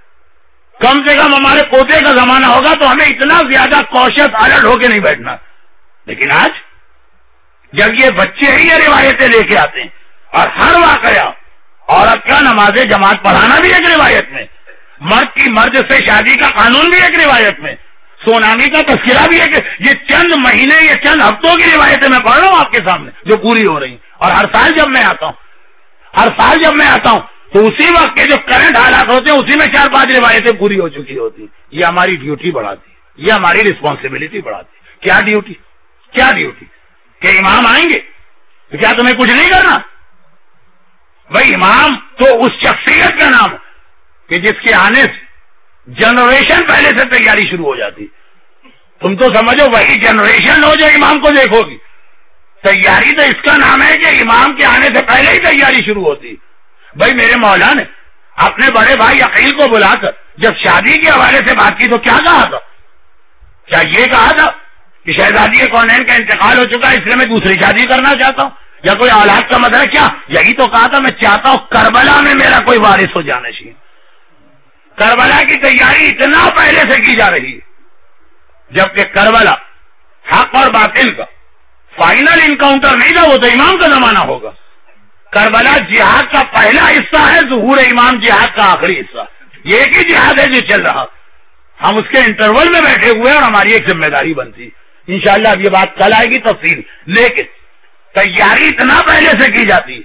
کم سے کم ہمارے پوتے کا زمانہ ہوگا تو ہمیں اتنا زیادہ کوشش الرٹ ہو کے نہیں بیٹھنا. لیکن آج جب یہ بچے ہی یہ روایتیں لے کے آتے ہیں اور ہر واقعہ عورت کا نماز جماعت پڑھانا بھی ایک روایت میں، مرد کی مرد سے شادی کا قانون بھی ایک روایت میں، سونامی کا تذکرہ بھی ہے، یہ چند مہینے یہ چند ہفتوں کی روایتیں میں پڑھ رہا ہوں آپ کے سامنے جو پوری ہو رہی ہیں. اور ہر سال جب میں آتا ہوں ہر سال جب میں آتا ہوں تو اسی وقت کے جو کرنٹ حالات ہوتے ہیں اسی میں چار پانچ روایتیں پوری ہو چکی ہوتی ہیں. یہ ہماری ڈیوٹی بڑھاتی ہے، یہ ہماری رسپانسبلٹی بڑھاتی ہے. کیا ڈیوٹی کیا ڈیوٹی کہ امام آئیں گے تو کیا تمہیں کچھ نہیں کرنا؟ بھائی امام تو اس شخصیت کا نام کہ جس کے آنے سے جنریشن پہلے سے تیاری شروع ہو جاتی. تم تو سمجھو وہی جنریشن ہو جو امام کو دیکھو گی. تیاری تو اس کا نام ہے کہ امام کے آنے سے پہلے ہی تیاری شروع ہوتی. بھائی میرے مولا نے اپنے بڑے بھائی عقیل کو بلا کر جب شادی کے حوالے سے بات کی تو کیا کہا تھا؟ کیا یہ کہا تھا کہ شہزادی کونین کا انتقال ہو چکا ہے اس لیے میں دوسری شادی کرنا چاہتا ہوں، یا کوئی اولاد کا مسئلہ؟ کیا یہی تو کہا تھا میں چاہتا ہوں کربلا میں میرا کوئی وارث ہو جانا چاہیے. کربلا کی تیاری اتنا پہلے سے کی جا رہی ہے، جبکہ کربلا حق اور باطل کا فائنل انکاؤنٹر نہیں تھا، وہ تو امام کا زمانہ ہوگا. کربلا جہاد کا پہلا حصہ ہے، ظہور امام جہاد کا آخری حصہ. یہ ایک ہی جہاد ہے جو چل رہا، ہم اس کے انٹرول میں بیٹھے ہوئے اور ہماری ایک ذمہ داری بنتی. انشاءاللہ اب یہ بات کل آئے گی تفصیل، لیکن تیاری اتنا پہلے سے کی جاتی.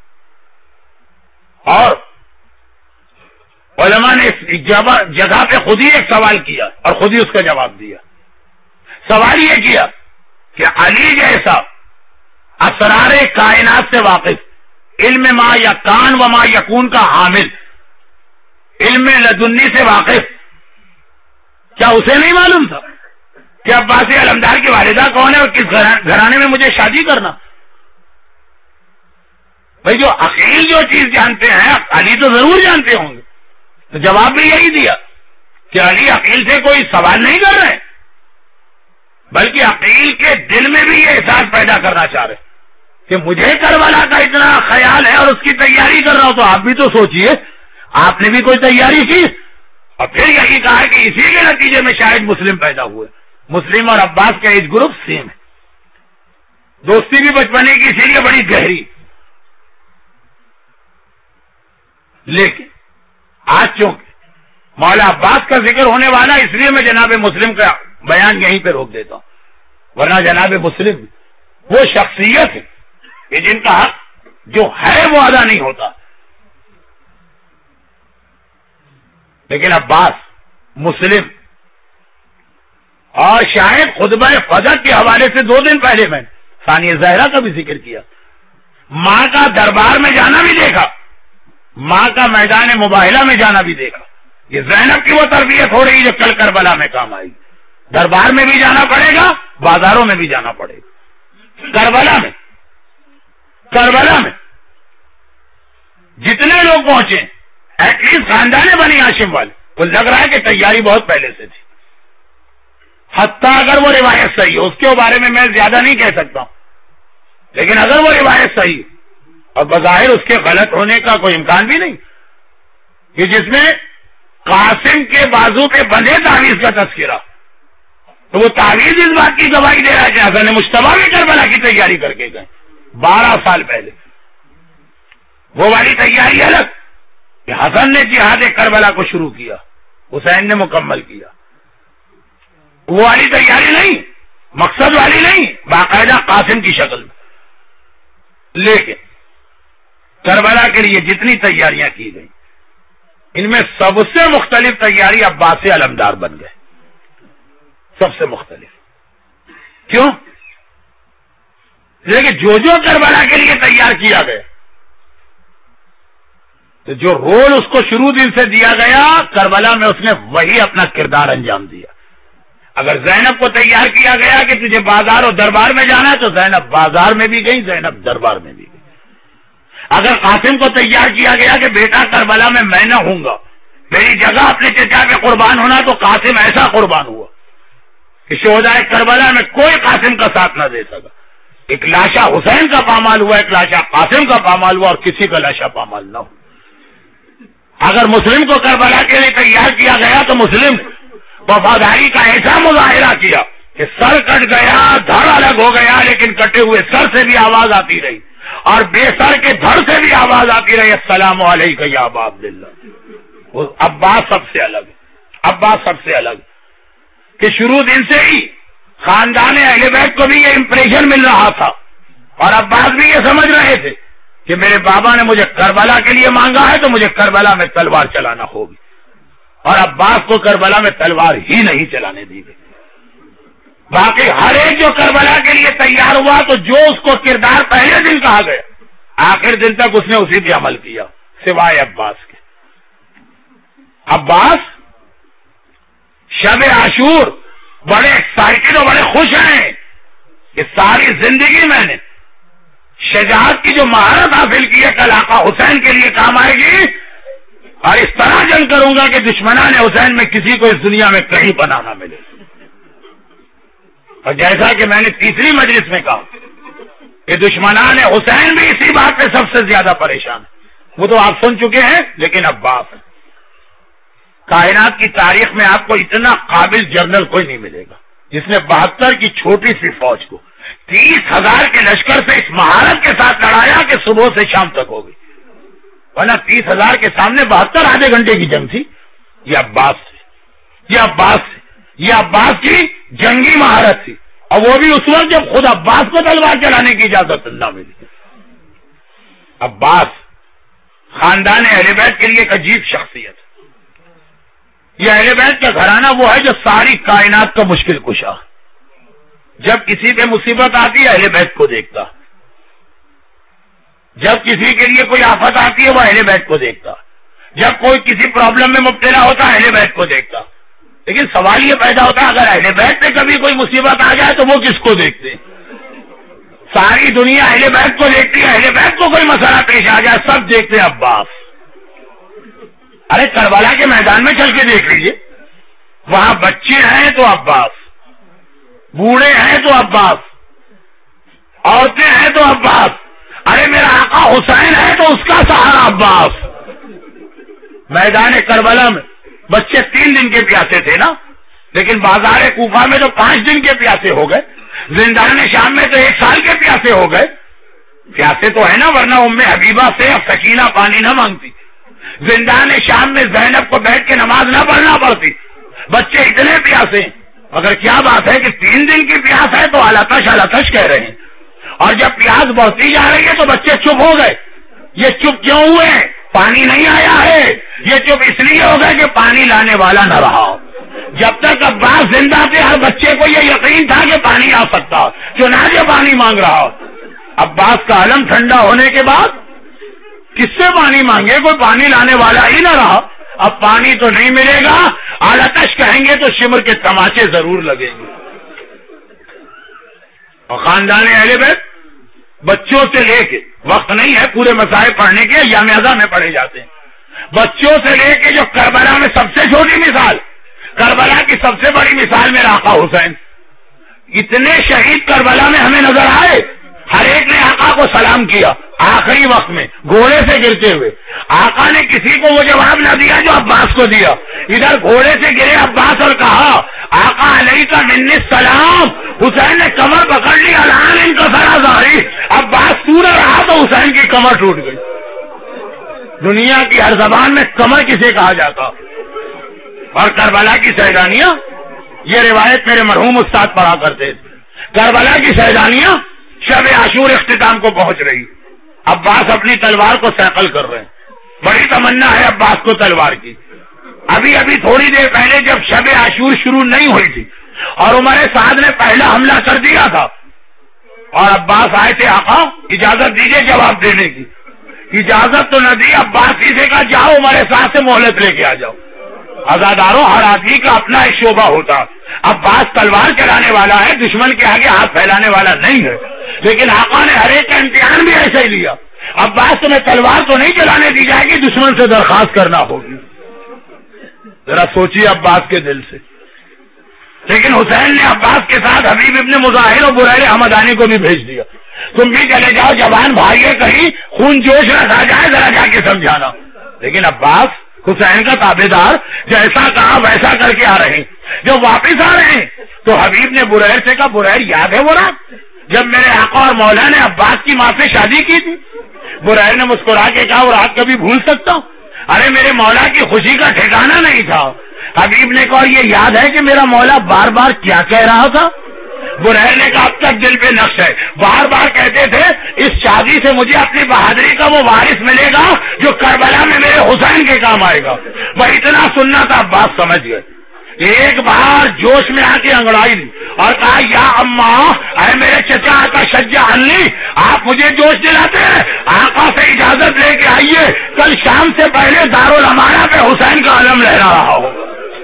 اور علماء نے اس جگہ پہ خود ہی ایک سوال کیا اور خود ہی اس کا جواب دیا. سوال یہ کیا کہ علی جیسا اسرار کائنات سے واقف، علم ما یا کان و ما یکون کا حامل، علم لدنی سے واقف، کیا اسے نہیں معلوم تھا کہ عباس علمدار کی والدہ کون ہے اور کس گھرانے میں مجھے شادی کرنا؟ بھائی جو عقیل جو چیز جانتے ہیں علی تو ضرور جانتے ہوں گے. تو جواب بھی یہی دیا کہ علی عقیل سے کوئی سوال نہیں کر رہے، بلکہ عقیل کے دل میں بھی یہ احساس پیدا کرنا چاہ رہے کہ مجھے کربلا کا اتنا خیال ہے اور اس کی تیاری کر رہا ہوں. تو آپ بھی تو سوچئے، آپ نے بھی کوئی تیاری کی. اور پھر یہی کہا کہ اسی کے نتیجے میں شاید مسلم پیدا ہوئے. مسلم اور عباس کا ایج گروپ سیم ہے، دوستی بھی بچپنے کی اسی لیے بڑی گہری. لیکن آج چونکہ مولا عباس کا ذکر ہونے والا اس لیے میں جناب مسلم کا بیان یہیں پہ روک دیتا ہوں، ورنہ جناب مسلم وہ شخصیت ہے کہ جن کا حق جو ہے وہ ادا نہیں ہوتا. لیکن عباس مسلم اور شاید خطبہ فجر کے حوالے سے دو دن پہلے میں ثانیہ زہرا کا بھی ذکر کیا، ماں کا دربار میں جانا بھی دیکھا، ماں کا میدان مباہلہ میں جانا بھی دیکھا. یہ زینب کی وہ تربیت ہو رہی جو کل کربلا میں کام آئی. دربار میں بھی جانا پڑے گا، بازاروں میں بھی جانا پڑے گا. کربلا میں کربلا میں جتنے لوگ پہنچے ایٹ لیسٹ خاندان بنی ہاشم والے، وہ لگ رہا ہے کہ تیاری بہت پہلے سے تھی. حتیٰ اگر وہ روایت صحیح ہو، اس کے بارے میں میں زیادہ نہیں کہہ سکتا ہوں، لیکن اگر وہ روایت صحیح اور بظاہر اس کے غلط ہونے کا کوئی امکان بھی نہیں کہ جس میں قاسم کے بازو پہ بندے تعویذ کا تذکرہ، تو وہ تعویذ اس بات کی گواہی دے رہا ہے کہ حسن مجتبیٰ بھی کربلا کی تیاری کر کے گئے بارہ سال پہلے. وہ والی تیاری الگ کہ حسن نے جہاد کربلا کو شروع کیا، حسین نے مکمل کیا. وہ والی تیاری نہیں، مقصد والی نہیں، باقاعدہ قاسم کی شکل میں. لیکن کربلا کے لیے جتنی تیاریاں کی گئی ان میں سب سے مختلف تیاری عباس علمدار بن گئے. سب سے مختلف کیوں؟ لیکن جو جو کربلا کے لیے تیار کیا گیا تو جو رول اس کو شروع دن سے دیا گیا کربلا میں اس نے وہی اپنا کردار انجام دیا. اگر زینب کو تیار کیا گیا کہ تجھے بازار اور دربار میں جانا ہے تو زینب بازار میں بھی گئی، زینب دربار میں بھی گئی. اگر قاسم کو تیار کیا گیا کہ بیٹا کربلا میں میں نہ ہوں گا، میری جگہ اپنے چچا پہ قربان ہونا، تو قاسم ایسا قربان ہوا کہ شہدائے کربلا میں کوئی قاسم کا ساتھ نہ دے سکا. ایک لاشا حسین کا پامال ہوا، ایک لاشا قاسم کا پامال ہوا، اور کسی کا لاشا پامال نہ ہو. اگر مسلم کو کربلا کے لیے تیار کیا گیا تو مسلم وفاداری کا ایسا مظاہرہ کیا کہ سر کٹ گیا، دھڑ الگ ہو گیا، لیکن کٹے ہوئے سر سے بھی آواز آتی رہی اور بے سر کے دھڑ سے بھی آواز آتی رہی، السلام علیکم یا ابا عبداللہ. عباس سب سے الگ ہے، عباس سب سے الگ کہ شروع دن سے ہی خاندان اہل بیت کو بھی یہ امپریشن مل رہا تھا اور عباس بھی یہ سمجھ رہے تھے کہ میرے بابا نے مجھے کربلا کے لیے مانگا ہے تو مجھے کربلا میں تلوار چلانا ہوگی. اور عباس کو کربلا میں تلوار ہی نہیں چلانے دی گئی. باقی ہر ایک جو کربلا کے لیے تیار ہوا تو جو اس کو کردار پہلے دن کہا گیا آخر دن تک اس نے اسی پہ عمل کیا، سوائے عباس کے. عباس شب عاشور بڑے ایکسائٹڈ اور بڑے خوش ہیں کہ ساری زندگی میں نے شجاعت کی جو مہارت حاصل کی ہے کل آقا حسین کے لیے کام آئے گی، اور اس طرح جنگ کروں گا کہ دشمنان حسین میں کسی کو اس دنیا میں کہیں پناہ نہ ملے. اور جیسا کہ میں نے تیسری مجلس میں کہا کہ دشمنان حسین بھی اسی بات پہ سب سے زیادہ پریشان ہیں. وہ تو آپ سن چکے ہیں، لیکن عباس ہیں. کائنات کی تاریخ میں آپ کو اتنا قابل جنرل کوئی نہیں ملے گا جس نے بہتر کی چھوٹی سی فوج کو تیس ہزار کے لشکر سے اس مہارت کے ساتھ لڑایا کہ صبح سے شام تک ہو گئی. ورنہ تیس ہزار کے سامنے بہتر آدھے گھنٹے کی جنگ تھی. یہ عباس سے یہ عباس سے یہ عباس کی جنگی مہارت تھی، اور وہ بھی اس وقت جب خود عباس کو تلوار چلانے کی اجازت نہ ملی. عباس خاندان اہل بیت کے لیے ایک عجیب شخصیت. یہ اہل بیت کا گھرانہ وہ ہے جو ساری کائنات کا مشکل کشا. جب کسی پہ مصیبت آتی ہے اہل بیت کو دیکھتا، جب کسی کے لیے کوئی آفت آتی ہے وہ اہل بیت کو دیکھتا، جب کوئی کسی پرابلم میں مبتلا ہوتا ہے اہل بیت کو دیکھتا. لیکن سوال یہ پیدا ہوتا ہے اگر اہل بیت پہ کبھی کوئی مصیبت آ جائے تو وہ کس کو دیکھتے؟ ساری دنیا اہل بیت کو دیکھتی ہے، اہل بیت کو کوئی مسئلہ پیش آ جائے سب دیکھتے ہیں عباس. ارے کربلا کے میدان میں چل کے دیکھ لیجیے، وہاں بچے ہیں تو عباس، بوڑھے ہیں تو عباس، عورتیں ہیں تو عباس. ارے میرا آقا حسین ہے تو اس کا سہارا عباس. میدان کربلا میں بچے تین دن کے پیاسے تھے نا، لیکن بازار کوفہ میں تو پانچ دن کے پیاسے ہو گئے، زندان شام میں تو ایک سال کے پیاسے ہو گئے. پیاسے تو ہے نا، ورنہ ام حبیبہ سے اب سکینہ پانی نہ مانگتی. زندان شام میں زینب کو بیٹھ کے نماز نہ پڑھنا پڑتی. بچے اتنے پیاسے، مگر کیا بات ہے کہ تین دن کی پیاس ہے تو الاتش الاتش کہہ رہے ہیں، اور جب پیاس بڑھتی جا رہی ہے تو بچے چپ ہو گئے. یہ چپ کیوں ہوئے؟ پانی نہیں آیا ہے. یہ چپ اس لیے ہو گئے کہ پانی لانے والا نہ رہا. جب تک عباس زندہ تھے ہر بچے کو یہ یقین تھا کہ پانی آ سکتا، چنانچہ پانی مانگ رہا. عباس کا علم ٹھنڈا ہونے کے بعد کس سے پانی مانگے؟ کوئی پانی لانے والا ہی نہ رہا. اب پانی تو نہیں ملے گا، آلتش کہیں گے تو شمر کے تماچے ضرور لگیں گے. اور خاندان اہل بیت بچوں سے لے کے، وقت نہیں ہے پورے مسائل پڑھنے کے، یام اعظہ میں پڑھے جاتے ہیں، بچوں سے لے کے جو کربلا میں سب سے چھوٹی مثال، کربلا کی سب سے بڑی مثال میرا آقا حسین. اتنے شہید کربلا میں ہمیں نظر آئے ہر ایک نے آقا کو سلام کیا آخری وقت میں گھوڑے سے گرتے ہوئے. آقا نے کسی کو وہ جواب نہ دیا جو عباس کو دیا. ادھر گھوڑے سے گرے عباس اور کہا آقا علیہ کا منی السلام. حسین نے کمر پکڑ لی الان ان کا سرا ظاہری. عباس سو نہ رہا تو حسین کی کمر ٹوٹ گئی. دنیا کی ہر زبان میں کمر کسے کہا جاتا. اور کربلا کی سیدانیاں یہ روایت میرے مرحوم استاد پڑھا کرتے تھے. کربلا کی سیدانیاں شب عاشور اختتام کو پہنچ رہی. عباس اپنی تلوار کو سیقل کر رہے ہیں. بڑی تمنا ہے عباس کو تلوار کی. ابھی ابھی تھوڑی دیر پہلے جب شب عاشور شروع نہیں ہوئی تھی اور عمر سعد نے پہلا حملہ کر دیا تھا اور عباس آئے تھے آقا اجازت دیجئے جواب دینے کی. اجازت تو نہ دی. عباس ہی سے کہا جاؤ عمر سعد سے مہلت لے کے آ جاؤ. آزاداروں ہر آدمی کا اپنا ایک شعبہ ہوتا. عباس تلوار چلانے والا ہے, دشمن کے آگے ہاتھ پھیلانے والا نہیں ہے. لیکن آقا نے ہر ایک کا امتحان بھی ایسا ہی لیا. عباس تمہیں تلوار تو نہیں چلانے دی جائے گی, دشمن سے درخواست کرنا ہوگی. ذرا سوچیے عباس کے دل سے. لیکن حسین نے عباس کے ساتھ حبیب ابن مظاہر اور بریر حمدانی کو بھی بھیج دیا. تم بھی چلے جاؤ, جوان بھائی ہے, کہیں خون جوش نہ کھا جائے, ذرا جا کے سمجھانا. لیکن عباس حسین کا تابع دار جیسا کہا ویسا کر کے آ رہے ہیں. جب واپس آ رہے ہیں تو حبیب نے بریر سے کہا بریر یاد ہے وہ رات جب میرے آقا اور مولا نے عباس کی ماں سے شادی کی تھی؟ بریر نے مسکرا کے کہا وہ رات کبھی بھول سکتا ہوں؟ ارے میرے مولا کی خوشی کا ٹھکانہ نہیں تھا. حبیب نے کہا یہ یاد ہے کہ میرا مولا بار بار کیا کہہ رہا تھا؟ بریر نے کہا اب تک دل پہ نقش ہے. بار بار کہتے تھے اس شادی سے مجھے اپنی بہادری کا وہ وارث ملے گا جو کربلا میں میرے حسین کے کام آئے گا. وہ اتنا سننا تھا, بات سمجھ گئے. ایک بار جوش میں آ کے انگڑائی دی اور کہا یا اماں اے میرے چچا کا شجع عنی, آپ مجھے جوش دلاتے ہیں. آقا سے اجازت لے کے آئیے, کل شام سے پہلے دارالامانہ پہ حسین کا علم لہرا رہا ہوگا.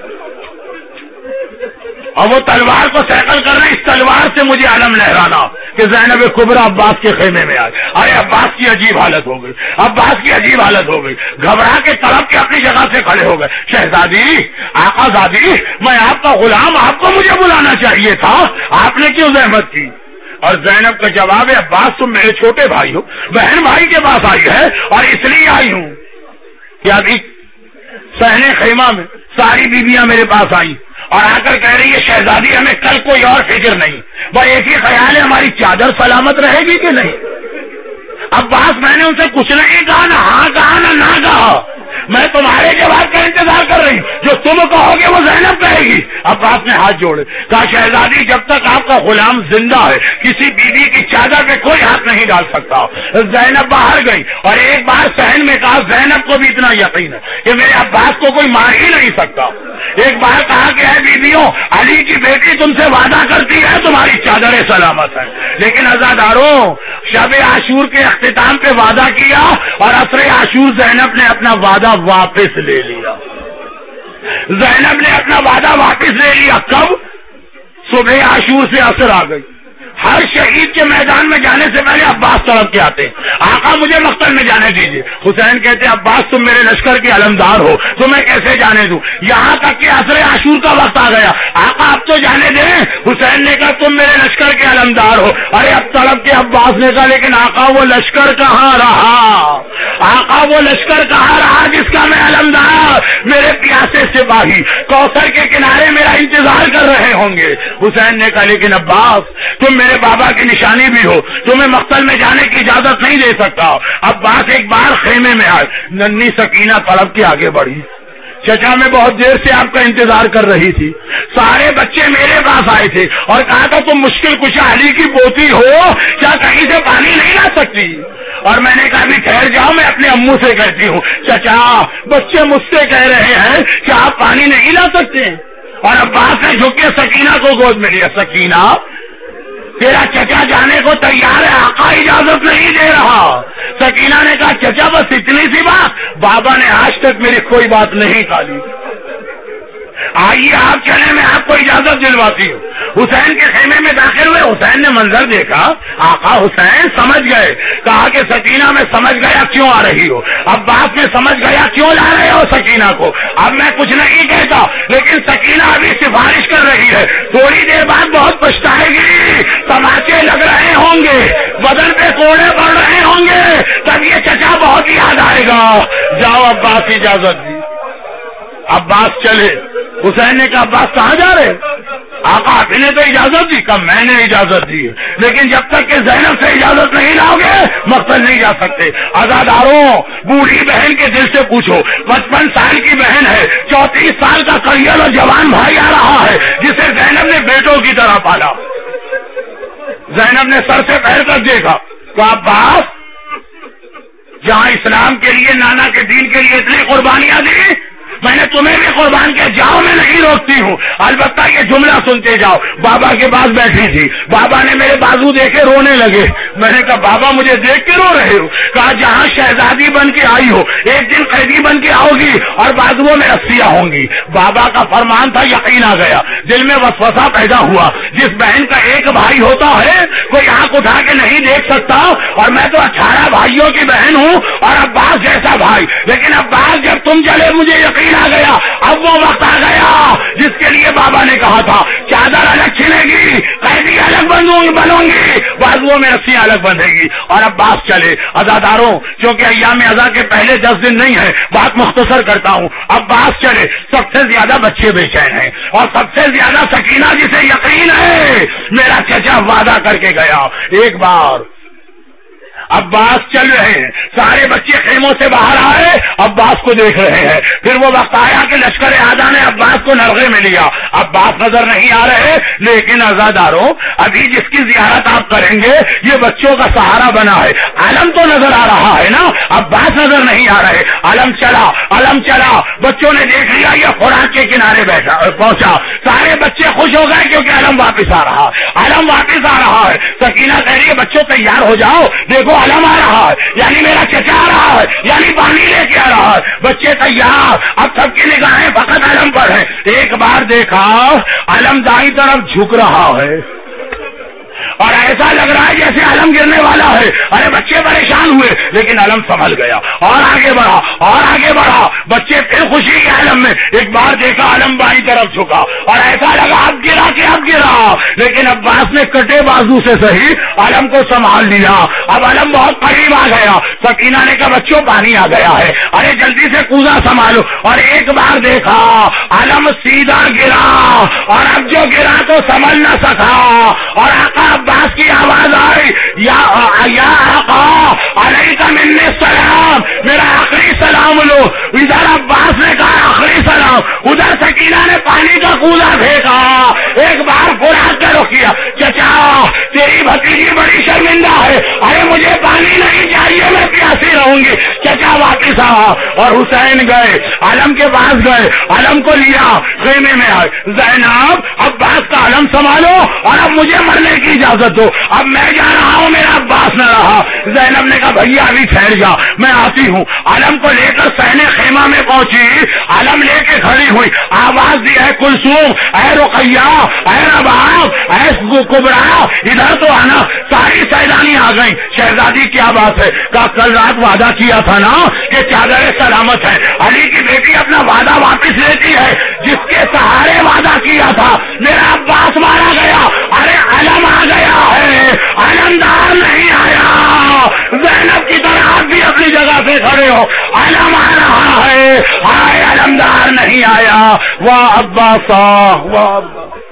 اور وہ تلوار کو سیکل کر رہے, اس تلوار سے مجھے علم لہرانا کہ زینب کبریٰ عباس کے خیمے میں آئے. ارے عباس کی عجیب حالت ہو گئی, عباس کی عجیب حالت ہو گئی. گھبرا کے تڑپ کے اپنی جگہ سے کھڑے ہو گئے. شہزادی, آقا زادی, میں آپ کا غلام, آپ کو مجھے بلانا چاہیے تھا, آپ نے کیوں زحمت کی؟ اور زینب کا جواب ہے عباس تم میرے چھوٹے بھائی ہو, بہن بھائی کے پاس آئی ہے اور اس لیے آئی ہوں کہ ابھی صحن خیمہ میں ساری بیویاں میرے پاس آئی اور آ کر کہہ رہی ہے شہزادی ہمیں کل کوئی اور فکر نہیں, وہ ایک ہی خیال ہے ہماری چادر سلامت رہے گی کہ نہیں. عباس میں نے ان سے کچھ نہیں کہا, نہ ہاں کہا نہ نہ کہا, میں تمہارے جواب کا انتظار کر رہی ہوں, جو تم کہو گے وہ زینب کہے گی. عباس نے ہاتھ جوڑے, کہا شہزادی جب تک آپ کا غلام زندہ ہے کسی بیوی کی چادر پہ کوئی ہاتھ نہیں ڈال سکتا. زینب باہر گئی اور ایک بار صحن میں کہا زینب کو بھی اتنا یقین ہے کہ میرے عباس کو کوئی مار ہی نہیں سکتا. ایک بار کہا کہ اے بیویوں, علی کی بیٹی تم سے وعدہ کرتی ہے تمہاری چادریں سلامت ہے. لیکن عزاداروں, شب عاشور کے اختتام پہ وعدہ کیا اور عصر عاشور زینب نے اپنا وعدہ واپس لے لیا. زینب نے اپنا وعدہ واپس لے لیا. کب؟ صبح عاشور سے عصر آ گئی. ہر شہید کے میدان میں جانے سے پہلے عباس طرف کے آتے, آقا مجھے مقتل میں جانے دیجیے. حسین کہتے عباس تم میرے لشکر کے علمدار ہو, تمہیں کیسے جانے دوں؟ یہاں تک کہ عصر عاشور کا وقت آ گیا, آقا اب تو جانے دیں. حسین نے کہا تم میرے لشکر کے علمدار ہو. ارے اب طرف کے عباس نے کہا لیکن آقا وہ لشکر کہاں رہا, آقا وہ لشکر کہاں رہا جس کا میں علمدار؟ میرے پیاسے سپاہی کوثر کے کنارے میرا انتظار کر رہے ہوں گے. حسین نے کہا لیکن عباس تم میرے بابا کی نشانی بھی ہو, تمہیں مقتل میں جانے کی اجازت نہیں دے سکتا. عباس ایک بار خیمے میں آئے. ننھی سکینہ طلب کے آگے بڑھی, چچا میں بہت دیر سے آپ کا انتظار کر رہی تھی, سارے بچے میرے پاس آئے تھے اور کہا تھا تم مشکل کشا علی کی پوتی ہو, کیا کہیں سے پانی نہیں لا سکتی؟ اور میں نے کہا ابھی ٹھہر جاؤ, میں اپنے امو سے کہتی ہوں. چچا بچے مجھ سے کہہ رہے ہیں کہ آپ پانی نہیں لا سکتے. اور عباس نے جھک کے سکینہ کو گود میں لیا. سکینہ تیرا چچا جانے کو تیار ہے, آقا اجازت نہیں دے رہا. سکینہ نے کہا چچا بس اتنی سی بات, بابا نے آج تک میری کوئی بات نہیں ٹالی, آئیے آپ چلے, میں آپ کو اجازت دلواتی ہوں. حسین کے خیمے میں داخل ہوئے. حسین نے منظر دیکھا, آقا حسین سمجھ گئے, کہا کہ سکینہ میں سمجھ گیا کیوں آ رہی ہو, عباس میں سمجھ گیا کیوں لا رہے ہو سکینہ کو, اب میں کچھ نہیں کہتا, لیکن سکینہ ابھی سفارش کر رہی ہے, تھوڑی دیر بعد بہت پچھتائے گی, تماچے لگ رہے ہوں گے, بدن پہ کوڑے پڑ رہے ہوں گے, تب یہ چچا بہت یاد آئے گا. جاؤ عباس اجازت دی. عباس چلے. حسین نے کہا عباس کہاں جا رہے, آقا آپ نے تو اجازت دی. کہا میں نے اجازت دی, لیکن جب تک کہ زینب سے اجازت نہیں لاؤ گے مقتل نہیں جا سکتے. عزاداروں, بوڑھی بہن کے دل سے پوچھو, پچپن سال کی بہن ہے, چونتیس سال کا کریل اور جوان بھائی آ رہا ہے جسے زینب نے بیٹوں کی طرح پالا. زینب نے سر سے پیر کر دیکھا, کہا عباس جہاں اسلام کے لیے, نانا کے دین کے لیے اتنی قربانیاں دی, میں نے تمہیں بھی قربان کیا, جاؤ میں نہیں روکتی ہوں, البتہ یہ جملہ سنتے جاؤ. بابا کے پاس بیٹھی تھی, بابا نے میرے بازو دیکھے رونے لگے. میں نے کہا بابا مجھے دیکھ کے رو رہے ہو؟ کہا جہاں شہزادی بن کے آئی ہو ایک دن قیدی بن کے آؤ گی اور بازوؤں میں رسیاں ہوں گی. بابا کا فرمان تھا, یقین آ گیا, دل میں وسوسہ پیدا ہوا. جس بہن کا ایک بھائی ہوتا ہے کوئی آنکھ اٹھا کے نہیں دیکھ سکتا, اور میں تو اٹھارہ بھائیوں کی بہن ہوں اور عباس جیسا بھائی, لیکن عباس جب تم چلے مجھے یقین آ گیا. اب وہ وقت آ گیا جس کے لیے بابا نے کہا تھا, چادر الگ چھنے گی, قیدی الگ بنوں گی, بازوؤں میں رسیاں الگ بندھے گی. اور عباس چلے. عزاداروں, کیونکہ ایام عزا کے پہلے دس دن نہیں ہے, بات مختصر کرتا ہوں. عباس چلے. سب سے زیادہ بچے بے چین ہیں, اور سب سے زیادہ سکینہ جسے یقین ہے میرا چچا وعدہ کر کے گیا. ایک بار عباس چل رہے ہیں, سارے بچے خیموں سے باہر آئے, عباس کو دیکھ رہے ہیں. پھر وہ وقت آیا کہ لشکر اعداء نے عباس کو نرغے میں لیا. عباس نظر نہیں آ رہے, لیکن عزاداروں ابھی جس کی زیارت آپ کریں گے یہ بچوں کا سہارا بنا ہے. علم تو نظر آ رہا ہے نا, عباس نظر نہیں آ رہے. علم چلا, علم چلا, بچوں نے دیکھ لیا یہ خوراک کے کنارے بیٹھا پہنچا. سارے بچے خوش ہو گئے کیونکہ علم واپس آ رہا, علم واپس آ رہا ہے. سکینہ کہہ رہی ہے بچوں تیار ہو جاؤ, دیکھو علم آ رہا ہے, یعنی میرا چچا آ رہا ہے, یعنی پانی لے کے آ رہا ہے. بچے تیار, اب سب کی نگاہیں فقط علم پر ہیں. ایک بار دیکھا علم دائیں طرف جھک رہا ہے اور ایسا لگ رہا ہے جیسے علم گرنے والا ہے. ارے بچے پریشان ہوئے, لیکن علم سنبھل گیا اور آگے بڑھا اور آگے بڑھا. بچے پھر خوشی کے علم میں. ایک بار دیکھا علم بائیں طرف جھکا اور ایسا لگا اب گرا کہ اب گرا, لیکن عباس نے کٹے بازو سے صحیح علم کو سنبھال لیا. اب علم بہت قریب آ گیا. سکینہ نے کہا بچوں پانی آ گیا ہے, ارے جلدی سے کوزا سنبھالو. اور ایک بار دیکھا علم سیدھا گرا, اور اب جو گرا تو سنبھل نہ سکا, اور آقا عباس کی آواز آئی, یا یا آقا علیک منی السلام, میرا آخری سلام لو. ادھر عباس نے کہا آخری سلام, ادھر سکینہ نے پانی کا کوزا پھینکا. ایک بار خوراک کا رخ کیا, چچا تیری بھتیجی بڑی شرمندہ ہے, ارے مجھے پانی نہیں چاہیے, میں پیاسی رہوں گی. چچا واپس آ, اور حسین گئے علم کے پاس گئے, علم کو لیا, خیمے میں آئے. زینب عباس کا علم سنبھالو اور اب مجھے مرنے کی اجازت دو, اب میں جا رہا ہوں, میرا عباس نہ رہا. زینب نے کہا بھیا ابھی ٹھہر جا, میں آتی ہوں. علم کو لے کر سہنے خیمہ میں پہنچی, علم لے کے کھڑی ہوئی, آواز دی اے کلثوم, اے رقیہ, اے رباب, اے کبرا, ادھر تو آنا. ساری سیدانی آ گئی. شہزادی کیا بات ہے؟ کہا کل رات وعدہ کیا تھا نا کہ چادر سلامت ہے. علی کی بیٹی اپنا وعدہ واپس لیتی ہے, جس کے سہارے وعدہ کیا تھا میرا عباس مارا گیا. ارے علم آ گیا ہے, علمدار نہیں آیا. زینب کی طرح آپ بھی اپنی جگہ سے کھڑے ہو, علم آ رہا ہے, آئے علمدار نہیں آیا. واہ عباسا, واہ